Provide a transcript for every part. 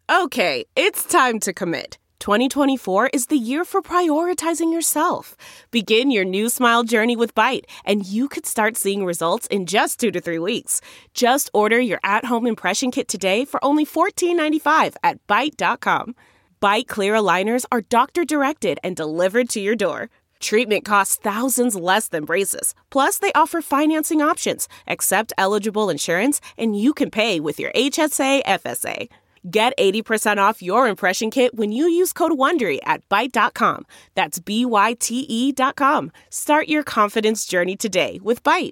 Okay, it's time to commit. 2024 is the year for prioritizing yourself. Begin your new smile journey with Byte, and you could start seeing results in just 2 to 3 weeks. Just order your at-home impression kit today for only $14.95 at Byte.com. Byte Clear aligners are doctor-directed and delivered to your door. Treatment costs thousands less than braces. Plus, they offer financing options, accept eligible insurance, and you can pay with your HSA FSA. Get 80% off your impression kit when you use code WONDERY at Byte.com. That's BYTE.com. Start your confidence journey today with Byte.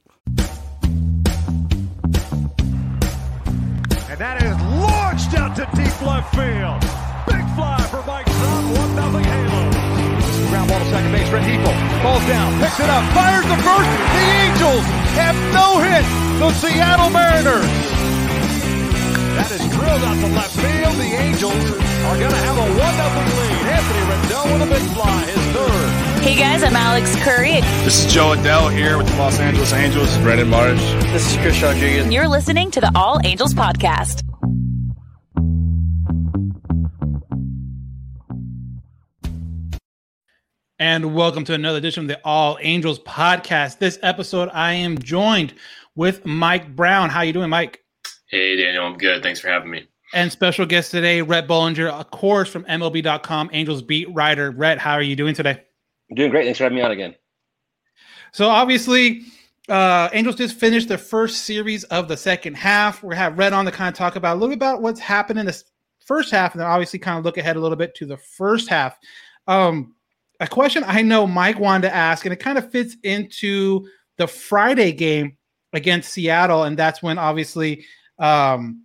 And that is launched out to deep left field. Big fly for Mike Trout, 1-0 Halo. Ground ball to second base, Rengifo. Falls down, picks it up, fires the first. The Angels have no hit. The Seattle Mariners. That is drilled out to left field. The Angels are going to have a 1-0 lead. Anthony Rendon with a big fly, his third. Hey guys, I'm Alex Curry. This is Joe Adell here with the Los Angeles Angels. Brendan Marsh. This is Chris Rodriguez. And you're listening to the All Angels Podcast. And welcome to another edition of the All Angels Podcast. This episode, I am joined with Mike Brown. How you doing, Mike? Hey, Daniel. I'm good. Thanks for having me. And special guest today, Rhett Bollinger, of course, from MLB.com, Angels beat writer. Rhett, how are you doing today? I'm doing great. Thanks for having me on again. So, obviously, Angels just finished the first series of the second half. We're going to have Rhett on to kind of talk about a little bit about what's happened in this first half, and then obviously kind of look ahead a little bit to the first half. A question I know Mike wanted to ask, and it kind of fits into the Friday game against Seattle, and that's when obviously Andrew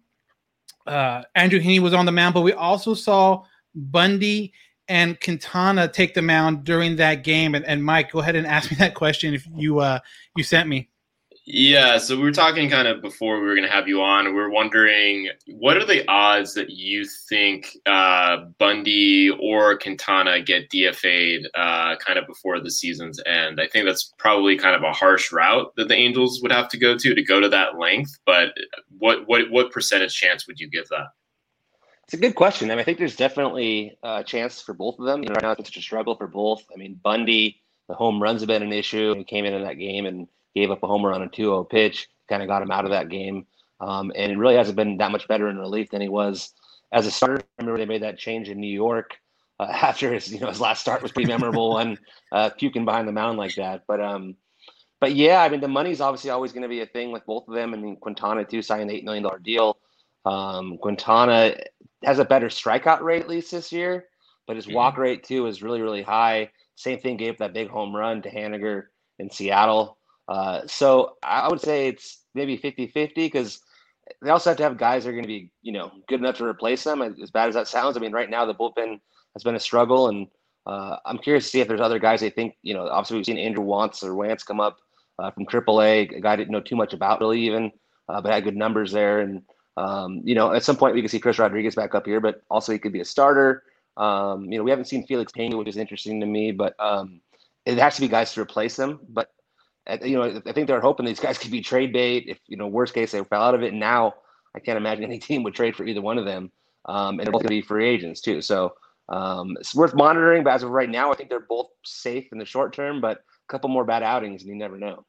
Heaney was on the mound, but we also saw Bundy and Quintana take the mound during that game. And Mike, go ahead and ask me that question if you sent me. Yeah, so we were talking kind of before we were going to have you on. We were wondering, what are the odds that you think Bundy or Quintana get DFA'd kind of before the season's end? I think that's probably kind of a harsh route that the Angels would have to go to that length. But what percentage chance would you give that? It's a good question. I mean, I think there's definitely a chance for both of them. Right now, it's such a struggle for both. I mean, Bundy, the home runs have been an issue. He came in that game and gave up a home run on a 2-0 pitch, kind of got him out of that game. And it really hasn't been that much better in relief than he was as a starter. I remember they made that change in New York after his last start was pretty memorable one, puking behind the mound like that. But yeah, I mean, the money's obviously always going to be a thing with both of them. I mean, Quintana too signed an $8 million deal. Quintana has a better strikeout rate at least this year, but his walk rate too is really, really high. Same thing, gave up that big home run to Haniger in Seattle. So I would say it's maybe 50-50 because they also have to have guys that are going to be, good enough to replace them. As bad as that sounds, I mean, right now the bullpen has been a struggle, and I'm curious to see if there's other guys they think, obviously we've seen Andrew Wantz come up from AAA, a guy I didn't know too much about really even, but had good numbers there. And, at some point we could see Chris Rodriguez back up here, but also he could be a starter. We haven't seen Felix Pena, which is interesting to me, but it has to be guys to replace them. But I think they're hoping these guys could be trade bait. If, worst case, they fell out of it. And now I can't imagine any team would trade for either one of them. And they're both going to be free agents too. So it's worth monitoring. But as of right now, I think they're both safe in the short term, but a couple more bad outings and you never know.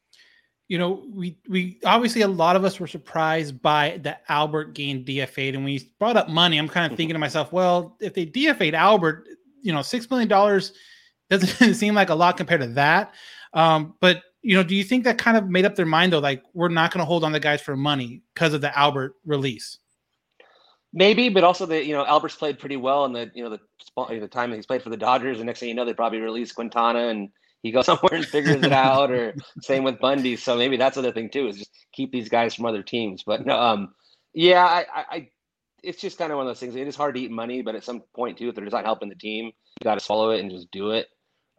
We obviously, a lot of us were surprised by the Albert getting DFA'd. And when you brought up money, I'm kind of thinking to myself, well, if they DFA'd Albert, $6 million doesn't seem like a lot compared to that. But do you think that kind of made up their mind though? Like, we're not going to hold on the guys for money because of the Albert release. Maybe, but also Albert's played pretty well in the time that he's played for the Dodgers. And next thing you know, they probably release Quintana and he goes somewhere and figures it out, or same with Bundy. So maybe that's the other thing too, is just keep these guys from other teams. But it's just kind of one of those things. It is hard to eat money, but at some point too, if they're just not helping the team, you got to swallow it and just do it.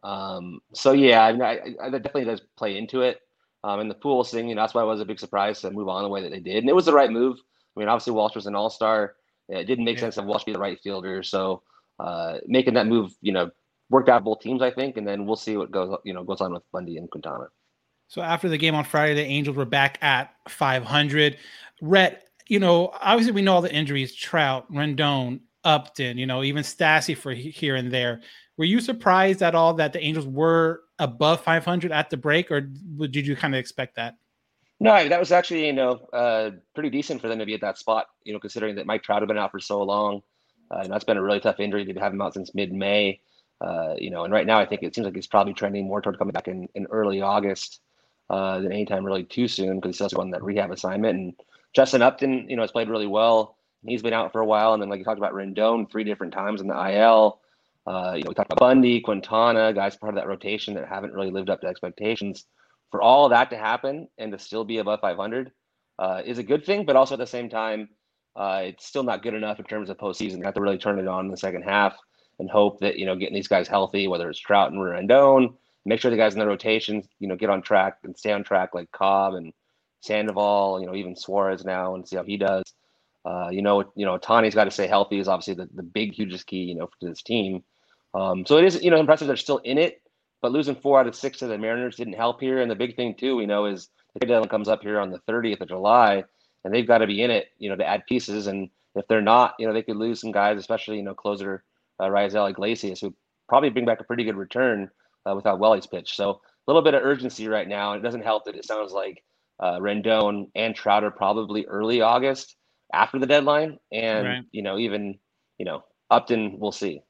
That definitely does play into it. And the Pujols thing, that's why it was a big surprise to move on the way that they did. And it was the right move. I mean, obviously Walsh was an all-star. It didn't make sense to Walsh be the right fielder. So making that move, worked out both teams, I think. And then we'll see what goes on with Bundy and Quintana. So after the game on Friday, the Angels were back at 500. Rhett, obviously we know all the injuries, Trout, Rendon, Upton, even Stassi for here and there. Were you surprised at all that the Angels were above 500 at the break, or did you kind of expect that? No, that was actually, pretty decent for them to be at that spot, considering that Mike Trout had been out for so long. And that's been a really tough injury to have him out since mid-May. And right now I think it seems like he's probably trending more toward coming back in early August than anytime really too soon, because he's still on that rehab assignment. And Justin Upton, has played really well. He's been out for a while. And then, like you talked about, Rendon 3 different times in the IL. We talked about Bundy, Quintana, guys part of that rotation that haven't really lived up to expectations. For all of that to happen and to still be above 500 is a good thing, but also at the same time, it's still not good enough in terms of postseason. You have to really turn it on in the second half and hope that, getting these guys healthy, whether it's Trout and Rendon, make sure the guys in the rotations, get on track and stay on track, like Cobb and Sandoval, even Suarez now, and see how he does. Ohtani's got to stay healthy is obviously the big, hugest key, to this team. So it is, impressive they're still in it, but losing 4 out of 6 to the Mariners didn't help here. And the big thing too, is the deadline comes up here on the 30th of July, and they've got to be in it, to add pieces. And if they're not, they could lose some guys, especially, closer Raisel Iglesias, who probably bring back a pretty good return without Welly's pitch. So a little bit of urgency right now. And it doesn't help that it sounds like Rendon and Trout are probably early August after the deadline. And, right. Even, Upton, we'll see.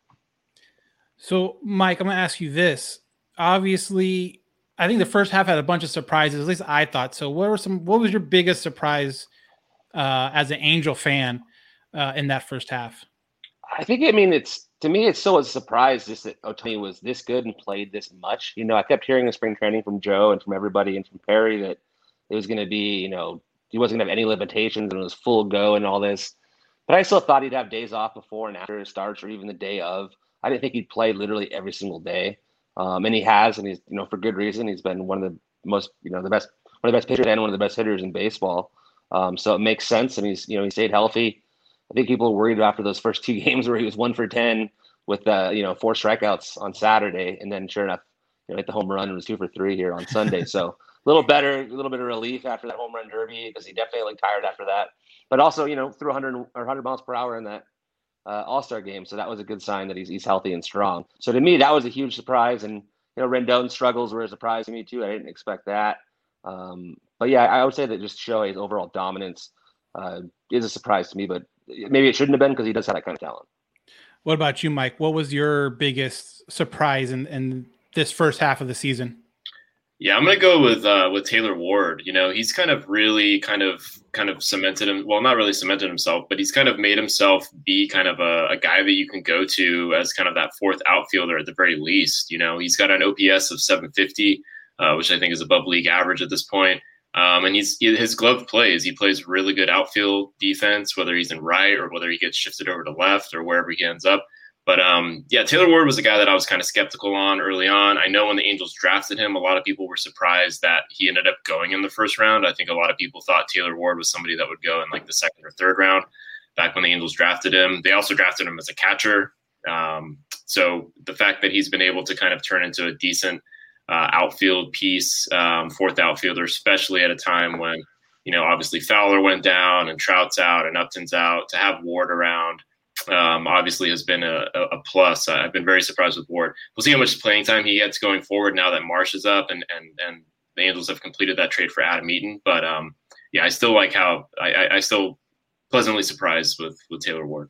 So, Mike, I'm going to ask you this. Obviously, I think the first half had a bunch of surprises. At least I thought so. What was your biggest surprise as an Angel fan in that first half? I think, to me, it's still a surprise just that Ohtani was this good and played this much. I kept hearing in spring training from Joe and from everybody and from Perry that it was going to be, he wasn't going to have any limitations and it was full go and all this. But I still thought he'd have days off before and after his starts, or even the day of. I didn't think he'd play literally every single day. And he has, and he's, for good reason. He's been one of the most, one of the best pitchers and one of the best hitters in baseball. So it makes sense. And he's, he stayed healthy. I think people were worried after those first 2 games where he was 1 for 10 with 4 strikeouts on Saturday. And then sure enough, hit the home run and was 2 for 3 here on Sunday. So a little bit of relief after that home run derby, because he definitely looked tired after that. But also, threw 100 miles per hour in that All-Star game. So that was a good sign that he's healthy and strong. So to me, that was a huge surprise. And, Rendon's struggles were a surprise to me too. I didn't expect that. But yeah, I would say that just Shohei's overall dominance is a surprise to me, but maybe it shouldn't have been, because he does have that kind of talent. What about you, Mike? What was your biggest surprise in this first half of the season? Yeah, I'm going to go with Taylor Ward. He's kind of really kind of cemented him. Well, not really cemented himself, but he's kind of made himself be kind of a guy that you can go to as kind of that 4th outfielder at the very least. He's got an OPS of 750, which I think is above league average at this point. And his glove plays. He plays really good outfield defense, whether he's in right or whether he gets shifted over to left or wherever he ends up. But Taylor Ward was a guy that I was kind of skeptical on early on. I know when the Angels drafted him, a lot of people were surprised that he ended up going in the first round. I think a lot of people thought Taylor Ward was somebody that would go in like the 2nd or 3rd round back when the Angels drafted him. They also drafted him as a catcher. So the fact that he's been able to kind of turn into a decent outfield piece, 4th outfielder, especially at a time when, obviously Fowler went down and Trout's out and Upton's out, to have Ward around obviously has been a plus. I've been very surprised with Ward. We'll see how much playing time he gets going forward now that Marsh is up and the Angels have completed that trade for Adam Eaton. But I still like how I still pleasantly surprised with Taylor Ward.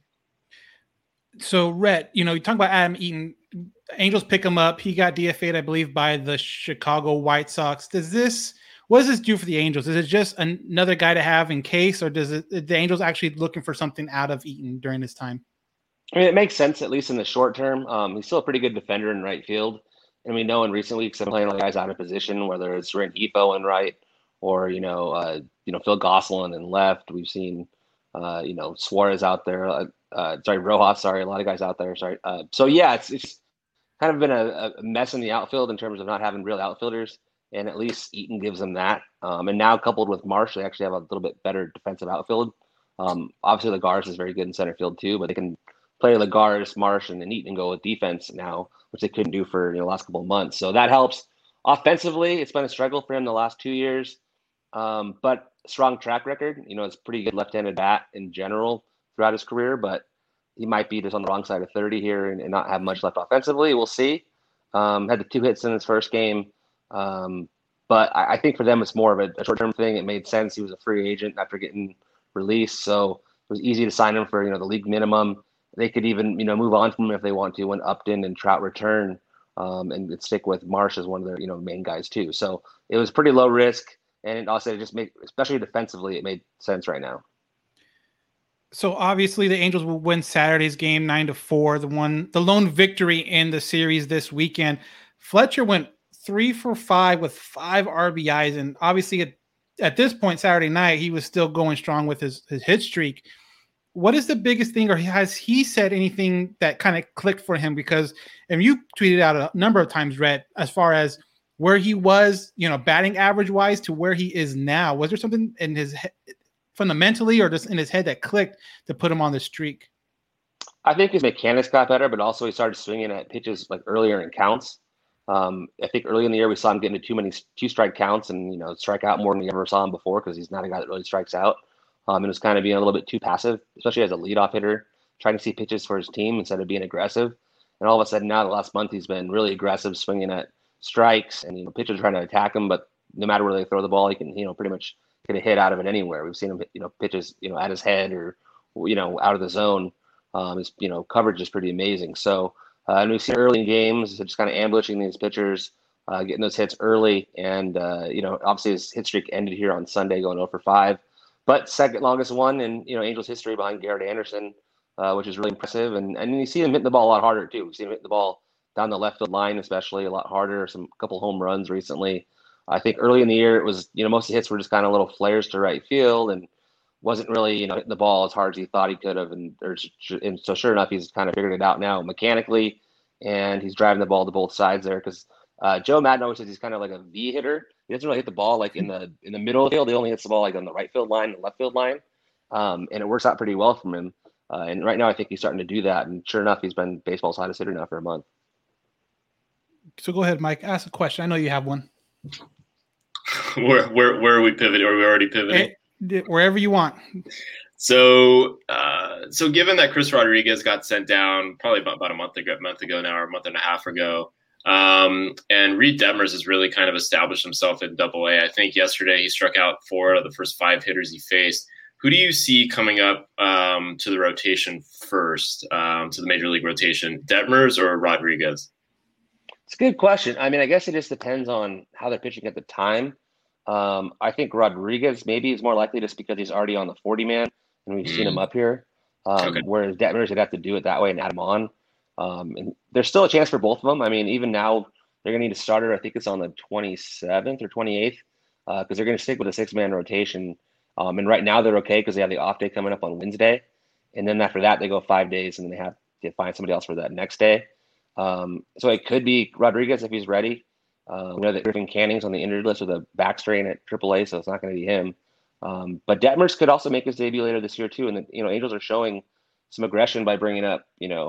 So, Rhett, you talk about Adam Eaton. Angels pick him up. He got DFA'd, I believe, by the Chicago White Sox. What does this do for the Angels? Is it just another guy to have in case, or the Angels actually looking for something out of Eaton during this time? It makes sense, at least in the short term. He's still a pretty good defender in right field. And we know in recent weeks, they're playing guys out of position, whether it's Rengifo in right or, Phil Gosselin in left. We've seen, Suarez out there. Rojas, a lot of guys out there. It's kind of been a mess in the outfield in terms of not having real outfielders. And at least Eaton gives them that. And now coupled with Marsh, they actually have a little bit better defensive outfield. Obviously, Lagares is very good in center field too, but they can play Lagares, Marsh, and then Eaton go with defense now, which they couldn't do for the last couple of months. So that helps. Offensively, it's been a struggle for him the last 2 years. But strong track record. It's pretty good left-handed bat in general throughout his career, but he might be just on the wrong side of 30 here and not have much left offensively. We'll see. Had the 2 hits in his first game. But I think for them, it's more of a short-term thing. It made sense. He was a free agent after getting released, so it was easy to sign him for, the league minimum. They could even, move on from him if they want to when Upton and Trout return, and stick with Marsh as one of their, main guys too. So it was pretty low risk, and it also just especially defensively, it made sense right now. So obviously the Angels will win Saturday's game 9-4, the lone victory in the series this weekend. Fletcher went 3 for 5 with 5 RBIs, and obviously at this point Saturday night he was still going strong with his hit streak. What is the biggest thing, or has he said anything that kind of clicked for him? Because, and you tweeted out a number of times, Rhett, as far as where he was, batting average wise to where he is now. Was there something in his head, fundamentally, or just in his head, that clicked to put him on the streak? I think his mechanics got better, but also he started swinging at pitches like earlier in counts. I think early in the year we saw him getting to too many 2-strike counts and strike out more than we ever saw him before, because he's not a guy that really strikes out. And was kind of being a little bit too passive, especially as a leadoff hitter, trying to see pitches for his team instead of being aggressive. And all of a sudden now, the last month, he's been really aggressive, swinging at strikes, and pitchers trying to attack him. But no matter where they throw the ball, he can pretty much get a hit out of it anywhere. We've seen him pitches at his head or out of the zone. His coverage is pretty amazing. So and we've seen early in games just kind of ambushing these pitchers, getting those hits early, and obviously his hit streak ended here on Sunday, going 0 for 5. But second longest one in Angels history behind Garrett Anderson, which is really impressive. And you see him hitting the ball a lot harder too. We've seen him hit the ball down the left field line, especially a lot harder. Couple home runs recently. I think early in the year it was most of the hits were just kind of little flares to right field and wasn't really hitting the ball as hard as he thought he could have. And so sure enough, he's kind of figured it out now mechanically, and he's driving the ball to both sides there, because Joe Maddon always says he's kind of like a V hitter. He doesn't really hit the ball like in the middle of the field. He only hits the ball like on the right field line, the left field line, and it works out pretty well from him. And right now, I think he's starting to do that. And sure enough, he's been baseball's hottest hitter now for a month. So go ahead, Mike. Ask a question. I know you have one. Where are we pivoting? Are we already pivoting? Wherever you want. So given that Chris Rodriguez got sent down probably about a month ago now, or a month and a half ago. And Reed Detmers has really kind of established himself in Double-A. I think yesterday he struck out 4 out of the first 5 hitters he faced. Who do you see coming up to the rotation first, to the major league rotation, Detmers or Rodriguez? It's a good question. I mean, I guess it just depends on how they're pitching at the time. I think Rodriguez maybe is more likely just because he's already on the 40-man and we've seen him up here. Okay. Whereas Detmers would have to do it that way and add him on. And there's still a chance for both of them. I mean, even now they're going to need a starter. I think it's on the 27th or 28th, because they're going to stick with a 6-man rotation. And right now they're okay because they have the off day coming up on Wednesday. And then after that, they go 5 days and then they have to find somebody else for that next day. So it could be Rodriguez if he's ready. We know that Griffin Canning's on the injured list with a back strain at AAA, so it's not going to be him. But Detmers could also make his debut later this year too. And Angels are showing some aggression by bringing up,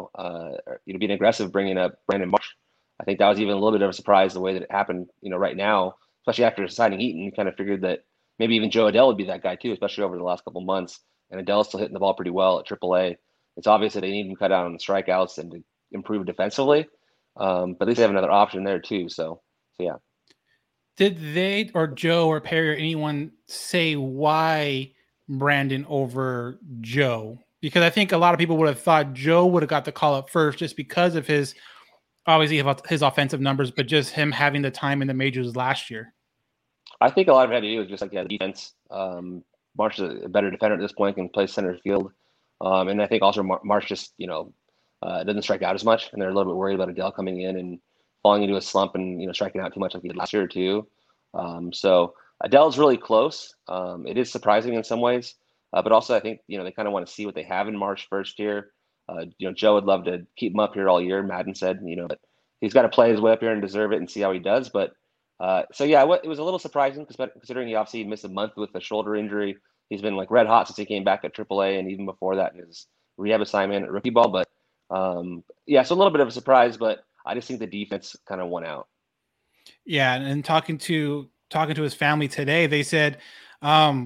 being aggressive, bringing up Brandon Marsh. I think that was even a little bit of a surprise the way that it happened, right now, especially after signing Eaton. You kind of figured that maybe even Joe Adell would be that guy too, especially over the last couple of months. And Adell's still hitting the ball pretty well at AAA. It's obvious that they need him cut down on the strikeouts and to improve defensively. But at least they have another option there too. So yeah. Did they or Joe or Perry or anyone say why Brandon over Joe? Because I think a lot of people would have thought Joe would have got the call up first just because of his offensive numbers, but just him having the time in the majors last year. I think a lot of it had to do with just like the defense. Marsh is a better defender at this point, can play center field. And I think also Marsh just, doesn't strike out as much. And they're a little bit worried about Adell coming in and falling into a slump and, striking out too much like he did last year too. So Adell's really close. It is surprising in some ways. But also I think, they kind of want to see what they have in Marsh first year. Joe would love to keep him up here all year. Maddon said, but he's got to play his way up here and deserve it and see how he does. But it was a little surprising considering he obviously missed a month with a shoulder injury. He's been like red hot since he came back at AAA and even before that in his rehab assignment at rookie ball. But so a little bit of a surprise, but I just think the defense kind of won out. Yeah. And talking to his family today, they said,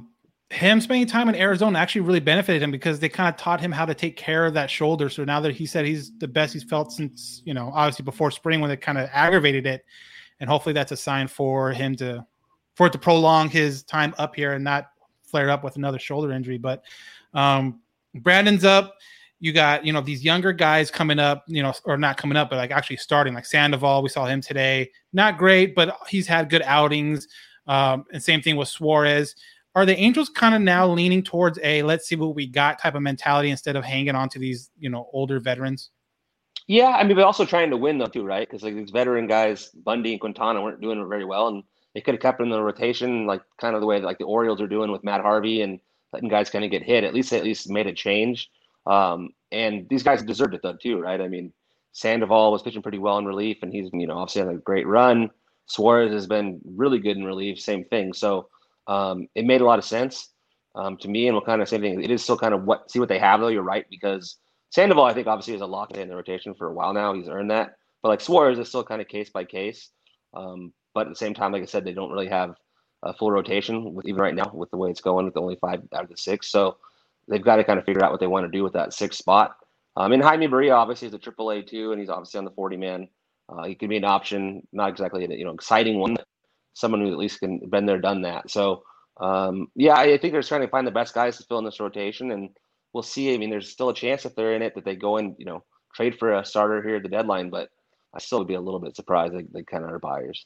him spending time in Arizona actually really benefited him because they kind of taught him how to take care of that shoulder. So now that he said he's the best he's felt since, obviously before spring when they kind of aggravated it. And hopefully that's a sign for him to prolong his time up here and not flare up with another shoulder injury. But Brandon's up. You got, these younger guys coming up, or not coming up, but like actually starting, like Sandoval. We saw him today. Not great, but he's had good outings. And same thing with Suarez. Are the Angels kind of now leaning towards let's see what we got type of mentality instead of hanging on to these, older veterans? Yeah, I mean, but also trying to win though too, right? Because like these veteran guys, Bundy and Quintana, weren't doing it very well, and they could have kept them in the rotation, like kind of the way that like the Orioles are doing with Matt Harvey and letting guys kind of get hit. At least made a change. And these guys deserved it though too, right? I mean, Sandoval was pitching pretty well in relief, and he's obviously on a great run. Suarez has been really good in relief, same thing. So it made a lot of sense to me, and we'll kind of same thing. It is still kind of see what they have though. You're right, because Sandoval I think obviously is a lock in the rotation for a while now. He's earned that, but like Suarez is still kind of case by case. But at the same time, like I said, they don't really have a full rotation with even right now with the way it's going with only 5 out of the 6. So they've got to kind of figure out what they want to do with that 6th spot. And Jaime Barria obviously is a AAA too, and he's obviously on the 40-man. He could be an option, not exactly an exciting one, someone who at least can been there, done that. So yeah, I think they're trying to find the best guys to fill in this rotation, and we'll see. I mean, there's still a chance if they're in it that they go and trade for a starter here at the deadline, but I still would be a little bit surprised they kind of are buyers.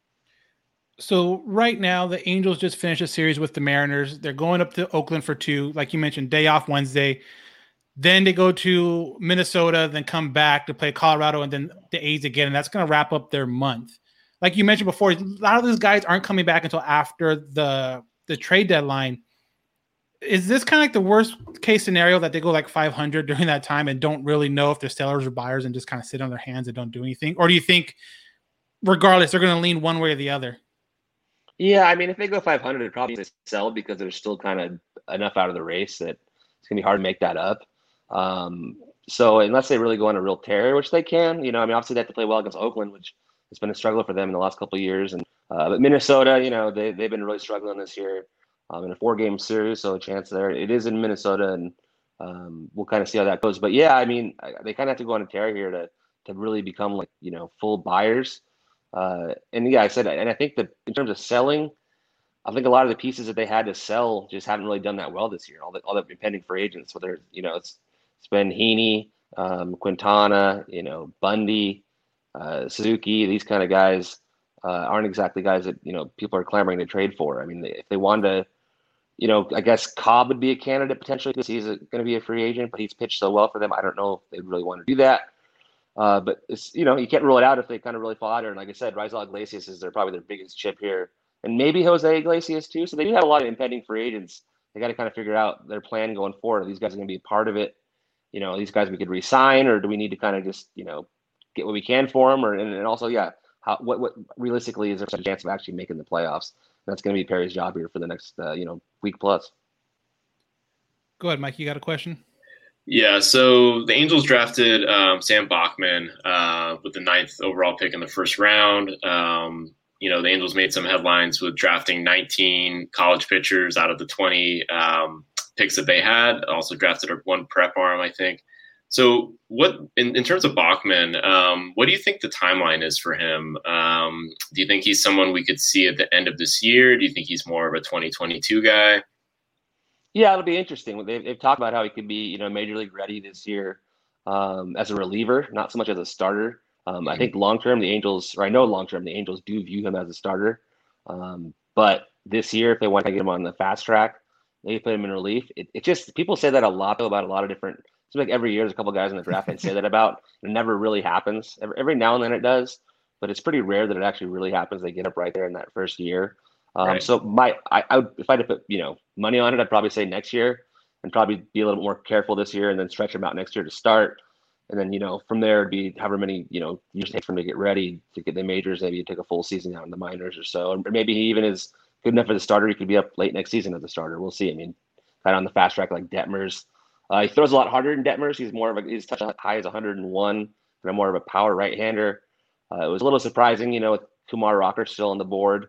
So right now, the Angels just finished a series with the Mariners. They're going up to Oakland for 2. Like you mentioned, day off Wednesday. Then they go to Minnesota, then come back to play Colorado, and then the A's again. And that's going to wrap up their month. Like you mentioned before, a lot of these guys aren't coming back until after the trade deadline. Is this kind of like the worst case scenario that they go like 500 during that time and don't really know if they're sellers or buyers and just kind of sit on their hands and don't do anything? Or do you think, regardless, they're going to lean one way or the other? Yeah, I mean, if they go 500, they'd probably sell because there's still kind of enough out of the race that it's going to be hard to make that up. So unless they really go on a real tear, which they can, I mean, obviously they have to play well against Oakland, which has been a struggle for them in the last couple of years. And but Minnesota, they've been really struggling this year in a 4-game series, so a chance there. It is in Minnesota, and we'll kind of see how that goes. But yeah, I mean, they kind of have to go on a tear here to really become like full buyers. And yeah, I said, and I think that in terms of selling, I think a lot of the pieces that they had to sell just haven't really done that well this year. All the impending free agents, whether it's been Heaney, Quintana, Bundy, Suzuki, these kind of guys aren't exactly guys that people are clamoring to trade for. I mean, if they wanted to, I guess Cobb would be a candidate potentially because he's going to be a free agent, but he's pitched so well for them. I don't know if they'd really want to do that. But it's, you can't rule it out if they kind of really fall out here. And like I said, Raisel Iglesias is probably their biggest chip here, and maybe Jose Iglesias too. So they do have a lot of impending free agents. They got to kind of figure out their plan going forward. Are these guys are going to be a part of it? These guys we could re-sign, or do we need to kind of just get what we can for them? Or and also, yeah, what realistically is there a chance of actually making the playoffs? And that's going to be Perry's job here for the next week plus. Go ahead, Mike. You got a question? Yeah, so the Angels drafted Sam Bachman with the 9th overall pick in the first round. The Angels made some headlines with drafting 19 college pitchers out of the 20 picks that they had. Also drafted 1 prep arm, I think. So what, in terms of Bachman, what do you think the timeline is for him? Do you think he's someone we could see at the end of this year? Do you think he's more of a 2022 guy? Yeah, it'll be interesting. They've talked about how he could be, major league ready this year as a reliever, not so much as a starter. I think long-term, the Angels do view him as a starter. But this year, if they want to get him on the fast track, they put him in relief. It just, people say that a lot, though, about a lot of different, it's like every year there's a couple guys in the draft they say that about. It never really happens. Every now and then it does, but it's pretty rare that it actually really happens. They get up right there in that first year. Right. So I would, if I had to put money on it, I'd probably say next year, and probably be a little more careful this year, and then stretch him out next year to start, and then from there it'd be however many years it takes for him to get ready to get the majors. Maybe you take a full season out in the minors or so, or maybe he even is good enough as a starter. He could be up late next season as a starter. We'll see. I mean, kind of on the fast track like Detmers. He throws a lot harder than Detmers. He's touch high as 101, but more of a power right-hander. It was a little surprising, with Kumar Rocker still on the board.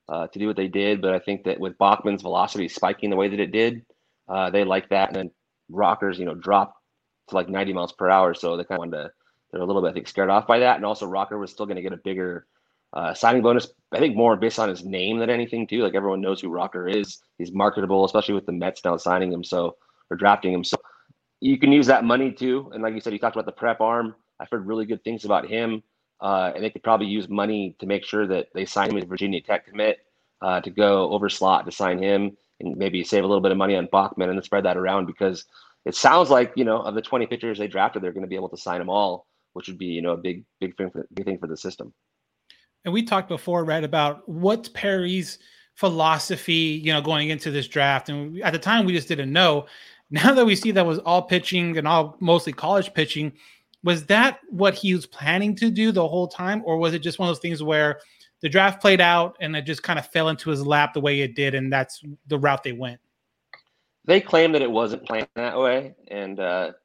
to do what they did. But I think that with Bachman's velocity spiking the way that it did, they like that. And then Rocker's, dropped to like 90 miles per hour. So they're a little bit, I think, scared off by that. And also Rocker was still going to get a bigger signing bonus, I think more based on his name than anything too. Like everyone knows who Rocker is. He's marketable, especially with the Mets now signing him or drafting him. So you can use that money too. And like you said, you talked about the prep arm. I've heard really good things about him. And they could probably use money to make sure that they sign him as Virginia Tech commit to go over slot to sign him and maybe save a little bit of money on Bachman and then spread that around, because it sounds like, of the 20 pitchers they drafted, they're going to be able to sign them all, which would be, a big thing for the system. And we talked before, Red, about what's Perry's philosophy, going into this draft. And at the time, we just didn't know. Now that we see that was all pitching and all mostly college pitching, was that what he was planning to do the whole time? Or was it just one of those things where the draft played out and it just kind of fell into his lap the way it did, and that's the route they went? They claim that it wasn't planned that way. And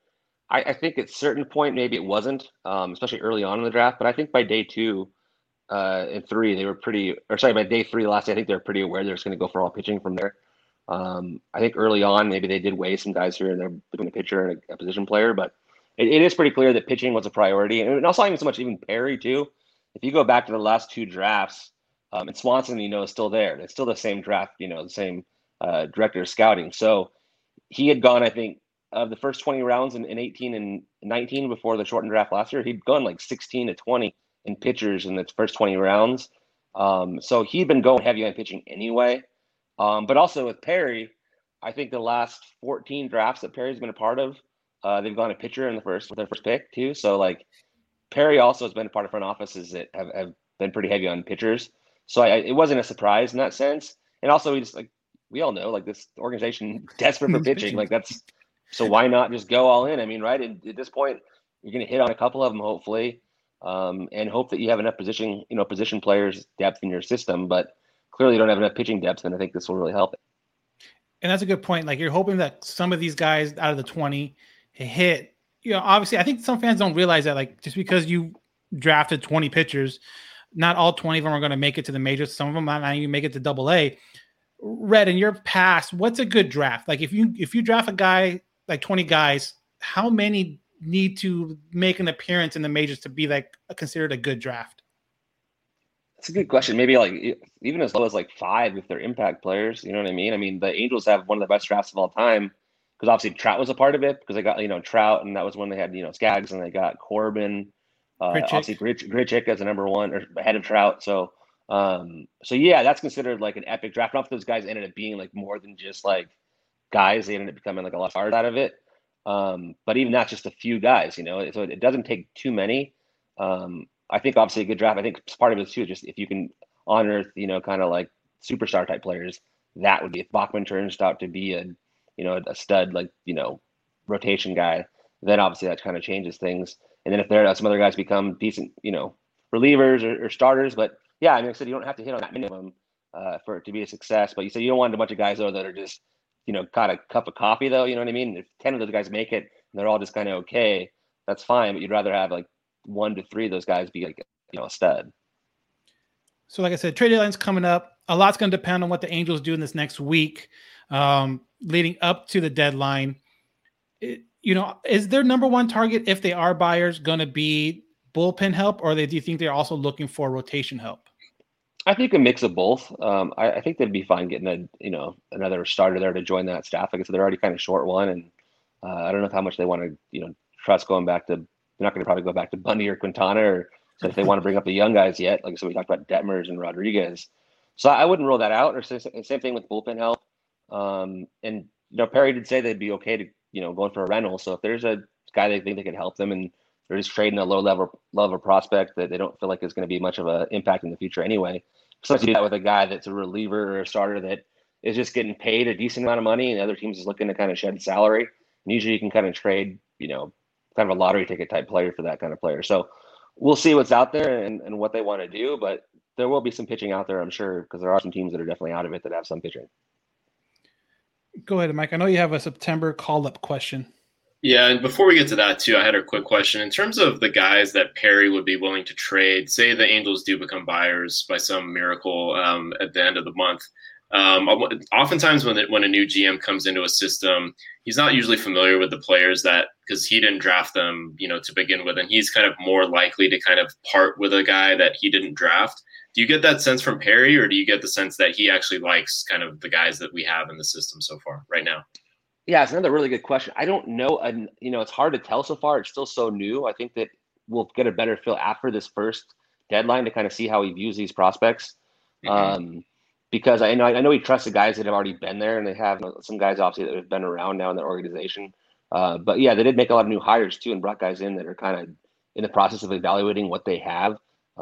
I think at a certain point, maybe it wasn't, especially early on in the draft. But I think by day 2 and 3, they were by day 3 last day, I think they were pretty aware they're just going to go for all pitching from there. I think early on, maybe they did weigh some guys here and there between a pitcher and a position player. But it is pretty clear that pitching was a priority. And also not even so much even Perry, too. If you go back to the last 2 drafts, and Swanson, is still there. It's still the same draft, the same director of scouting. So he had gone, I think, of the first 20 rounds in 18 and 19 before the shortened draft last year, he'd gone like 16 to 20 in pitchers in the first 20 rounds. So he'd been going heavy on pitching anyway. But also with Perry, I think the last 14 drafts that Perry's been a part of, they've gone a pitcher in with their first pick too. So like Perry also has been a part of front offices that have been pretty heavy on pitchers. So it wasn't a surprise in that sense. And also we all know, like, this organization desperate for pitching. Like, so why not just go all in? I mean, right at this point, you're going to hit on a couple of them, hopefully, and hope that you have enough position players depth in your system. But clearly, you don't have enough pitching depth, and I think this will really help it. And that's a good point. Like, you're hoping that some of these guys out of the 20 hit. Obviously, I think some fans don't realize that, like, just because you drafted 20 pitchers, not all 20 of them are going to make it to the majors. Some of them might not even make it to AA. Red, in your past, what's a good draft? Like, if you draft a guy, like 20 guys, how many need to make an appearance in the majors to be like considered a good draft? That's a good question. Maybe like even as low as like 5 if they're impact players. You know what I mean? I mean, the Angels have one of the best drafts of all time because obviously Trout was a part of it because they got Trout, and that was when they had Skaggs, and they got Corbin, obviously Grichuk as a number 1 or ahead of Trout. So yeah, that's considered like an epic draft. Not that those guys ended up being like more than just like guys. They ended up becoming like a lot of stars out of it. But even that's just a few guys, so it doesn't take too many. I think obviously a good draft. I think part of it too, just if you can unearth, kind of like superstar type players, that would be, if Bachman turns out to be a stud, like, rotation guy, then obviously that kind of changes things. And then if there are some other guys become decent, relievers or starters, but yeah, I mean, I said you don't have to hit on that many of them for it to be a success. But you said you don't want a bunch of guys though that are just, kind of cup of coffee though. You know what I mean? If 10 of those guys make it and they're all just kind of okay, that's fine. But you'd rather have like 1 to 3 of those guys be like, a stud. So like I said, trade deadline's coming up. A lot's going to depend on what the Angels do in this next week, leading up to the deadline. Is their number 1 target, if they are buyers, going to be bullpen help, or do you think they're also looking for rotation help? I think a mix of both. I think they'd be fine getting another starter there to join that staff. Like I said, they're already kind of short one, and I don't know how much they want to trust going back to. They're not going to probably go back to Bundy or Quintana, or so if they want to bring up the young guys yet. Like so, we talked about Detmers and Rodriguez, so I wouldn't rule that out. Or same thing with bullpen help. And Perry did say they'd be okay to going for a rental. So if there's a guy they think they could help them, and they're just trading a low level prospect that they don't feel like is going to be much of an impact in the future anyway. Sometimes you do that with a guy that's a reliever or a starter that is just getting paid a decent amount of money, and the other teams is looking to kind of shed salary. And usually you can kind of trade, kind of a lottery ticket type player for that kind of player. So we'll see what's out there and what they want to do, but there will be some pitching out there, I'm sure, because there are some teams that are definitely out of it that have some pitching. Go ahead, Mike. I know you have a September call-up question. Yeah, and before we get to that too, I had a quick question. In terms of the guys that Perry would be willing to trade, say the Angels do become buyers by some miracle at the end of the month. Oftentimes when a new GM comes into a system, he's not usually familiar with the players that because he didn't draft them, to begin with, and he's kind of more likely to kind of part with a guy that he didn't draft. Do you get that sense from Perry, or do you get the sense that he actually likes kind of the guys that we have in the system so far right now? Yeah, it's another really good question. I don't know. And, it's hard to tell so far. It's still so new. I think that we'll get a better feel after this first deadline to kind of see how he views these prospects. Mm-hmm. Because I know he trusts the guys that have already been there, and they have some guys obviously that have been around now in their organization. But yeah, they did make a lot of new hires too, and brought guys in that are kind of in the process of evaluating what they have.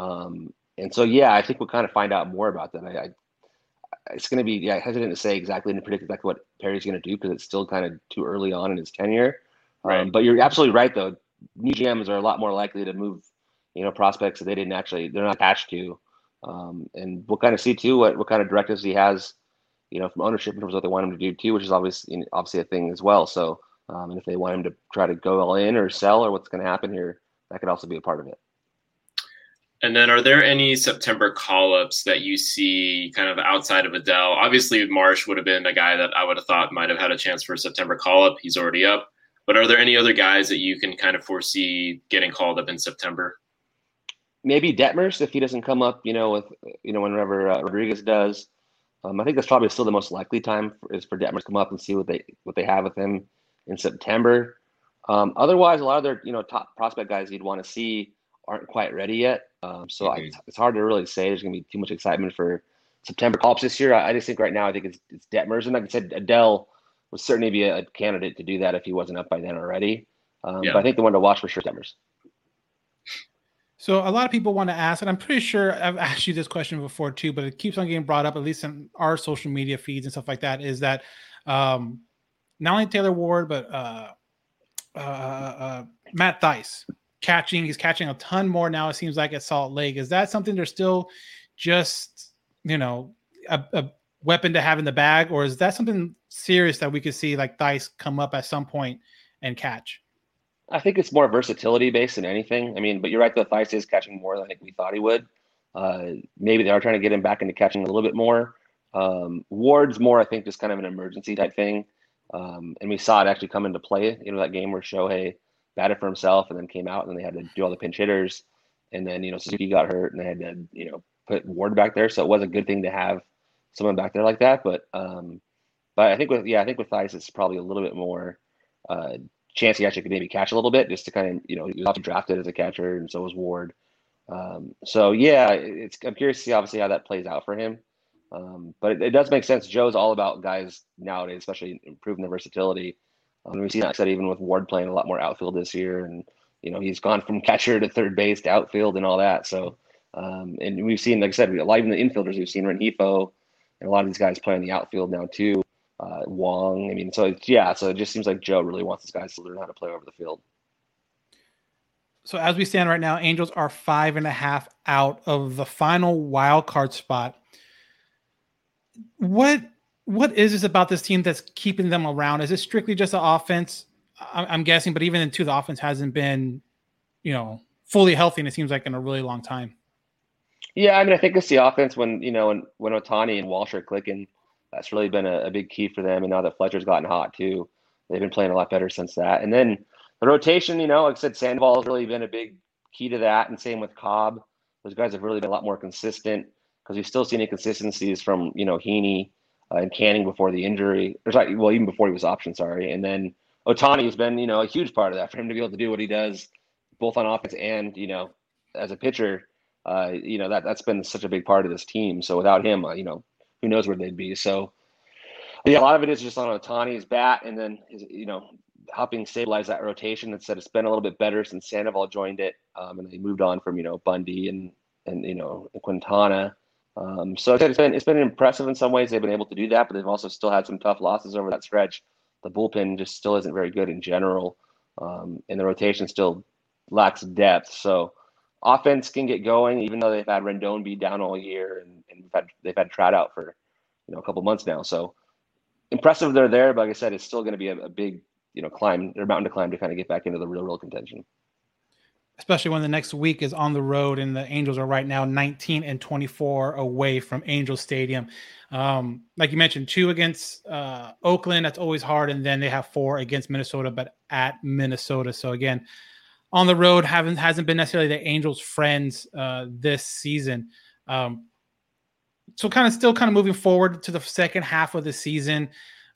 And so, yeah, I think we'll kind of find out more about that. It's going to be hesitant to say exactly and to predict exactly what Perry's going to do because it's still kind of too early on in his tenure. Right. But you're absolutely right, though. New GMs are a lot more likely to move, prospects that they're not attached to. And we'll kind of see too what kind of directives he has, from ownership in terms of what they want him to do too, which is obviously a thing as well. So, and if they want him to try to go all in or sell or what's going to happen here, that could also be a part of it. And then are there any September call-ups that you see kind of outside of Adell? Obviously, Marsh would have been a guy that I would have thought might have had a chance for a September call-up. He's already up. But are there any other guys that you can kind of foresee getting called up in September? Maybe Detmers if he doesn't come up, whenever Rodriguez does. I think that's probably still the most likely time is for Detmers to come up and see what they have with him in September. Otherwise, a lot of their top prospect guys you'd want to see aren't quite ready yet. It's hard to really say. There's going to be too much excitement for September call-ups this year. I just think right now I think it's Detmers, and like I said, Adell would certainly be a candidate to do that if he wasn't up by then already. But I think the one to watch for sure is Detmers. So a lot of people want to ask, and I'm pretty sure I've asked you this question before too, but it keeps on getting brought up, at least in our social media feeds and stuff like that, is that not only Taylor Ward, but Matt Thaiss he's catching a ton more now, it seems like, at Salt Lake. Is that something they're still just, a weapon to have in the bag, or is that something serious that we could see like Thaiss come up at some point and catch? I think it's more versatility based than anything. I mean, but you're right, though, Thaiss is catching more than I think we thought he would. Maybe they are trying to get him back into catching a little bit more. Ward's more, I think, just kind of an emergency type thing. And we saw it actually come into play, that game where Shohei batted for himself and then came out and they had to do all the pinch hitters. And then, Suzuki got hurt and they had to, put Ward back there. So it was a good thing to have someone back there like that. But I think with Thaiss, it's probably a little bit more chance he actually could maybe catch a little bit just to kind of, he was often drafted as a catcher and so was Ward. So yeah, I'm curious to see obviously how that plays out for him. But it does make sense. Joe's all about guys nowadays, especially improving their versatility. We've seen that said even with Ward playing a lot more outfield this year, and he's gone from catcher to third base to outfield and all that. So, and we've seen, like I said, a lot even the infielders we've seen Rengifo and a lot of these guys playing the outfield now too. Wong. I mean, so it just seems like Joe really wants his guys to learn how to play over the field. So as we stand right now, Angels are 5.5 out of the final wild card spot. What is this about this team that's keeping them around? Is it strictly just the offense? I'm guessing, but even the offense hasn't been, fully healthy, and it seems like in a really long time. Yeah, I mean, I think it's the offense when Ohtani and Walsh are clicking. That's really been a big key for them. And now that Fletcher's gotten hot too, they've been playing a lot better since that. And then the rotation, like I said, Sandoval has really been a big key to that. And same with Cobb. Those guys have really been a lot more consistent because we've still seen inconsistencies from, Heaney and Canning before the injury. Even before he was optioned, sorry. And then Ohtani has been, a huge part of that for him to be able to do what he does both on offense and, as a pitcher. That's been such a big part of this team. So without him, who knows where they'd be. So, yeah, a lot of it is just on Ohtani's bat and then, helping stabilize that rotation. Instead, it's been a little bit better since Sandoval joined it. And they moved on from, Bundy and Quintana. So it's been impressive in some ways. They've been able to do that, but they've also still had some tough losses over that stretch. The bullpen just still isn't very good in general. And the rotation still lacks depth. So offense can get going, even though they've had Rendon be down all year and they've had Trout out for a couple months now. So impressive they're there, but like I said, it's still going to be a big climb or mountain to climb to kind of get back into the real contention. Especially when the next week is on the road and the Angels are right now 19-24 away from Angel Stadium. Like you mentioned, 2 against Oakland. That's always hard. And then they have 4 against Minnesota, but at Minnesota. So again, on the road hasn't been necessarily the Angels' friends this season. So still moving forward to the second half of the season.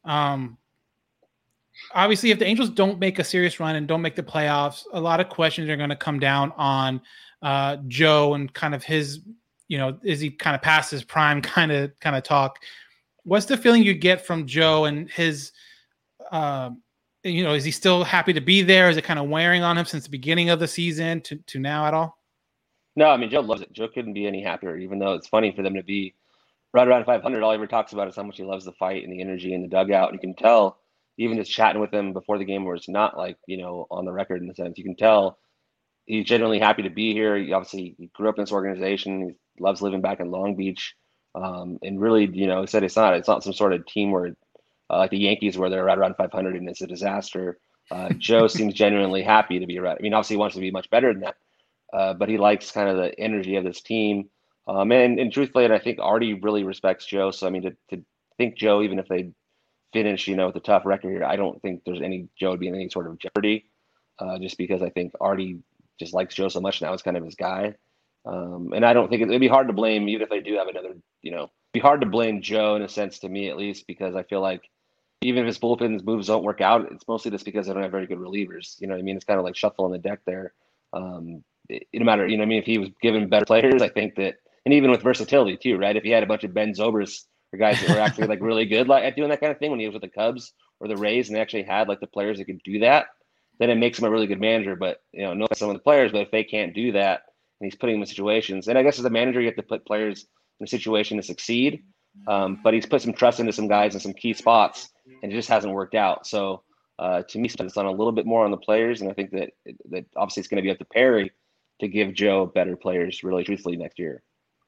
Obviously, if the Angels don't make a serious run and don't make the playoffs, a lot of questions are going to come down on Joe and kind of his, is he kind of past his prime kind of talk. What's the feeling you get from Joe and his, is he still happy to be there? Is it kind of wearing on him since the beginning of the season to now at all? No, I mean, Joe loves it. Joe couldn't be any happier, even though it's funny for them to be right around 500. All he ever talks about is how much he loves the fight and the energy in the dugout. And you can tell, even just chatting with him before the game, where it's not like, on the record in the sense, you can tell he's genuinely happy to be here. He grew up in this organization. He loves living back in Long Beach. And really, he said it's not some sort of team where like the Yankees where they're right around 500 and it's a disaster. Joe seems genuinely happy to be around. I mean, obviously he wants to be much better than that, but he likes kind of the energy of this team. And truthfully, I think Artie really respects Joe. So, I mean, to think Joe, even if they finish, with a tough record here, I don't think there's any Joe would be in any sort of jeopardy, just because I think Artie just likes Joe so much now. It's kind of his guy. And I don't think it'd be hard to blame, even if they do have another, it'd be hard to blame Joe in a sense, to me at least, because I feel like even if his bullpen's moves don't work out, it's mostly just because they don't have very good relievers. You know what I mean? It's kind of like shuffling the deck there. No matter, if he was given better players, I think that, and even with versatility too, right? If he had a bunch of Ben Zobrist or guys that were actually like really good at doing that kind of thing when he was with the Cubs or the Rays, and they actually had like the players that could do that, then it makes him a really good manager. But no offense to some of the players, but if they can't do that and he's putting them in situations, and I guess as a manager you have to put players in a situation to succeed. But he's put some trust into some guys in some key spots, and it just hasn't worked out. So to me, it's on a little bit more on the players, and I think that obviously it's going to be up to Perry to give Joe better players, really truthfully, next year.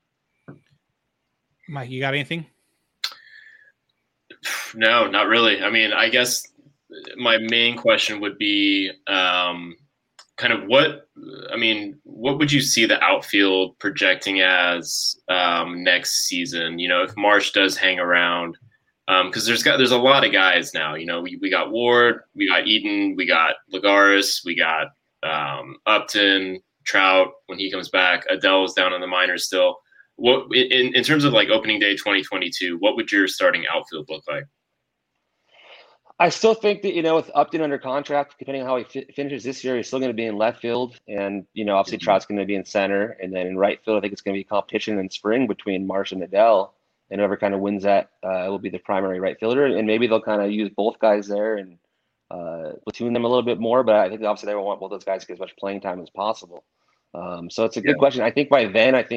Mike, you got anything? No, not really. I mean, I guess my main question would be kind of what would you see the outfield projecting as next season? If Marsh does hang around, because there's a lot of guys now. We got Ward, we got Eaton, we got Lagares, we got Upton, Trout when he comes back. Adele's down in the minors still. What in terms of like opening day 2022, what would your starting outfield look like? I still think that, with Upton under contract, depending on how he finishes this year, he's still going to be in left field. And, obviously Trout's going to be in center. And then in right field, I think it's going to be competition in spring between Marsh and Adele. And whoever kind of wins that will be the primary right fielder. And maybe they'll kind of use both guys there and platoon them a little bit more. But I think obviously they want both those guys to get as much playing time as possible. So it's a good question. I think by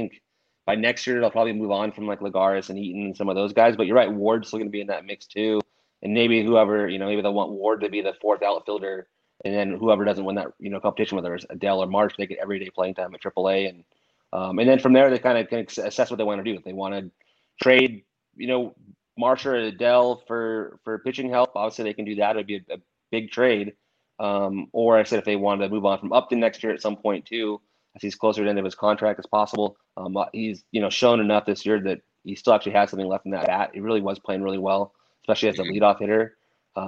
next year, they'll probably move on from like Lagares and Eaton and some of those guys. But you're right, Ward's still going to be in that mix too. And maybe whoever, maybe they'll want Ward to be the fourth outfielder, and then whoever doesn't win that, competition, whether it's Adele or Marsh, they get everyday playing time at AAA, and then from there they kind of can assess what they want to do. If they want to trade, Marsh or Adele for pitching help, obviously they can do that. It'd be a big trade. Or I said if they wanted to move on from Upton next year at some point too, as he's closer to the end of his contract as possible. He's shown enough this year that he still actually has something left in that bat. He really was playing really well, especially as a leadoff hitter.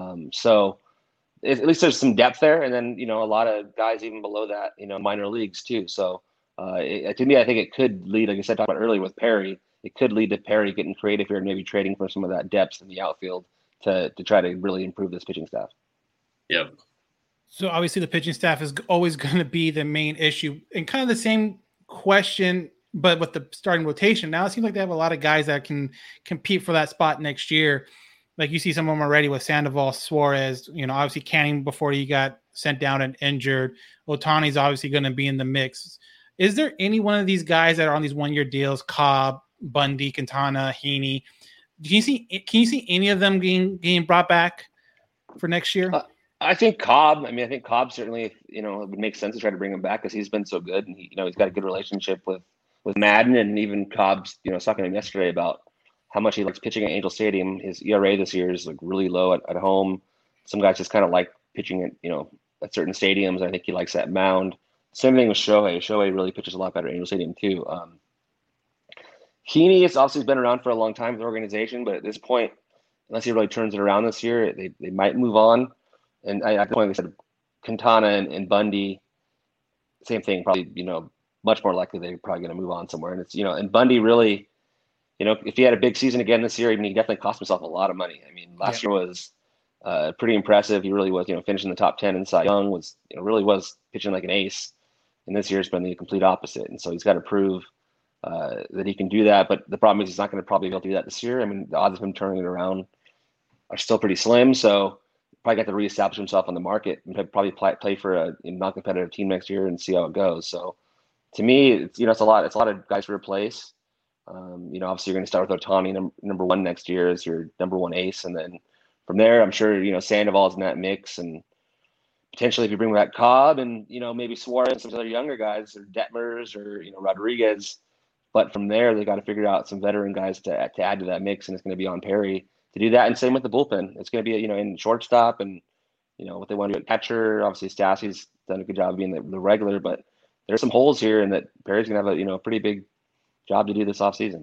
So at least there's some depth there. And then, a lot of guys even below that, minor leagues too. So to me, I think it could lead, like I said, talked about earlier with Perry, it could lead to Perry getting creative here and maybe trading for some of that depth in the outfield to try to really improve this pitching staff. Yep. So obviously the pitching staff is always going to be the main issue, and kind of the same question, but with the starting rotation. Now it seems like they have a lot of guys that can compete for that spot next year. Like you see some of them already with Sandoval, Suarez, obviously Canning before he got sent down and injured. Ohtani's obviously going to be in the mix. Is there any one of these guys that are on these 1-year deals, Cobb, Bundy, Quintana, Heaney? Can you see any of them being brought back for next year? I think Cobb. I think Cobb certainly, it would make sense to try to bring him back because he's been so good, and he's got a good relationship with Madden, and even Cobb's, talking to him yesterday about how much he likes pitching at Angel Stadium. His ERA this year is like really low at home. Some guys just kind of like pitching at certain stadiums. I think he likes that mound. Same thing with Shohei. Shohei really pitches a lot better at Angel Stadium too. Heaney has obviously been around for a long time with the organization, but at this point, unless he really turns it around this year, they might move on. And I think I said Quintana and Bundy, same thing, probably, much more likely they're probably going to move on somewhere. And it's, and Bundy really, if he had a big season again this year, I mean, he definitely cost himself a lot of money. I mean, last year was pretty impressive. He really was, finishing the top 10 in Cy Young, was, really was pitching like an ace. And this year's been the complete opposite. And so he's got to prove that he can do that. But the problem is he's not going to probably be able to do that this year. I mean, the odds of him turning it around are still pretty slim. So probably got to reestablish himself on the market and probably play for a non-competitive team next year and see how it goes. So to me, it's a lot of guys to replace. Obviously you're going to start with Ohtani number one next year as your number one ace. And then from there, I'm sure, Sandoval's in that mix, and potentially if you bring back Cobb and, maybe Suarez and some other younger guys or Detmers or, Rodriguez. But from there, they got to figure out some veteran guys to add to that mix. And it's going to be on Perry to do that. And same with the bullpen. It's going to be, in shortstop and, what they want to do at catcher. Obviously, Stassi's done a good job of being the regular, but there's some holes here, and that Perry's going to have a pretty big job to do this offseason.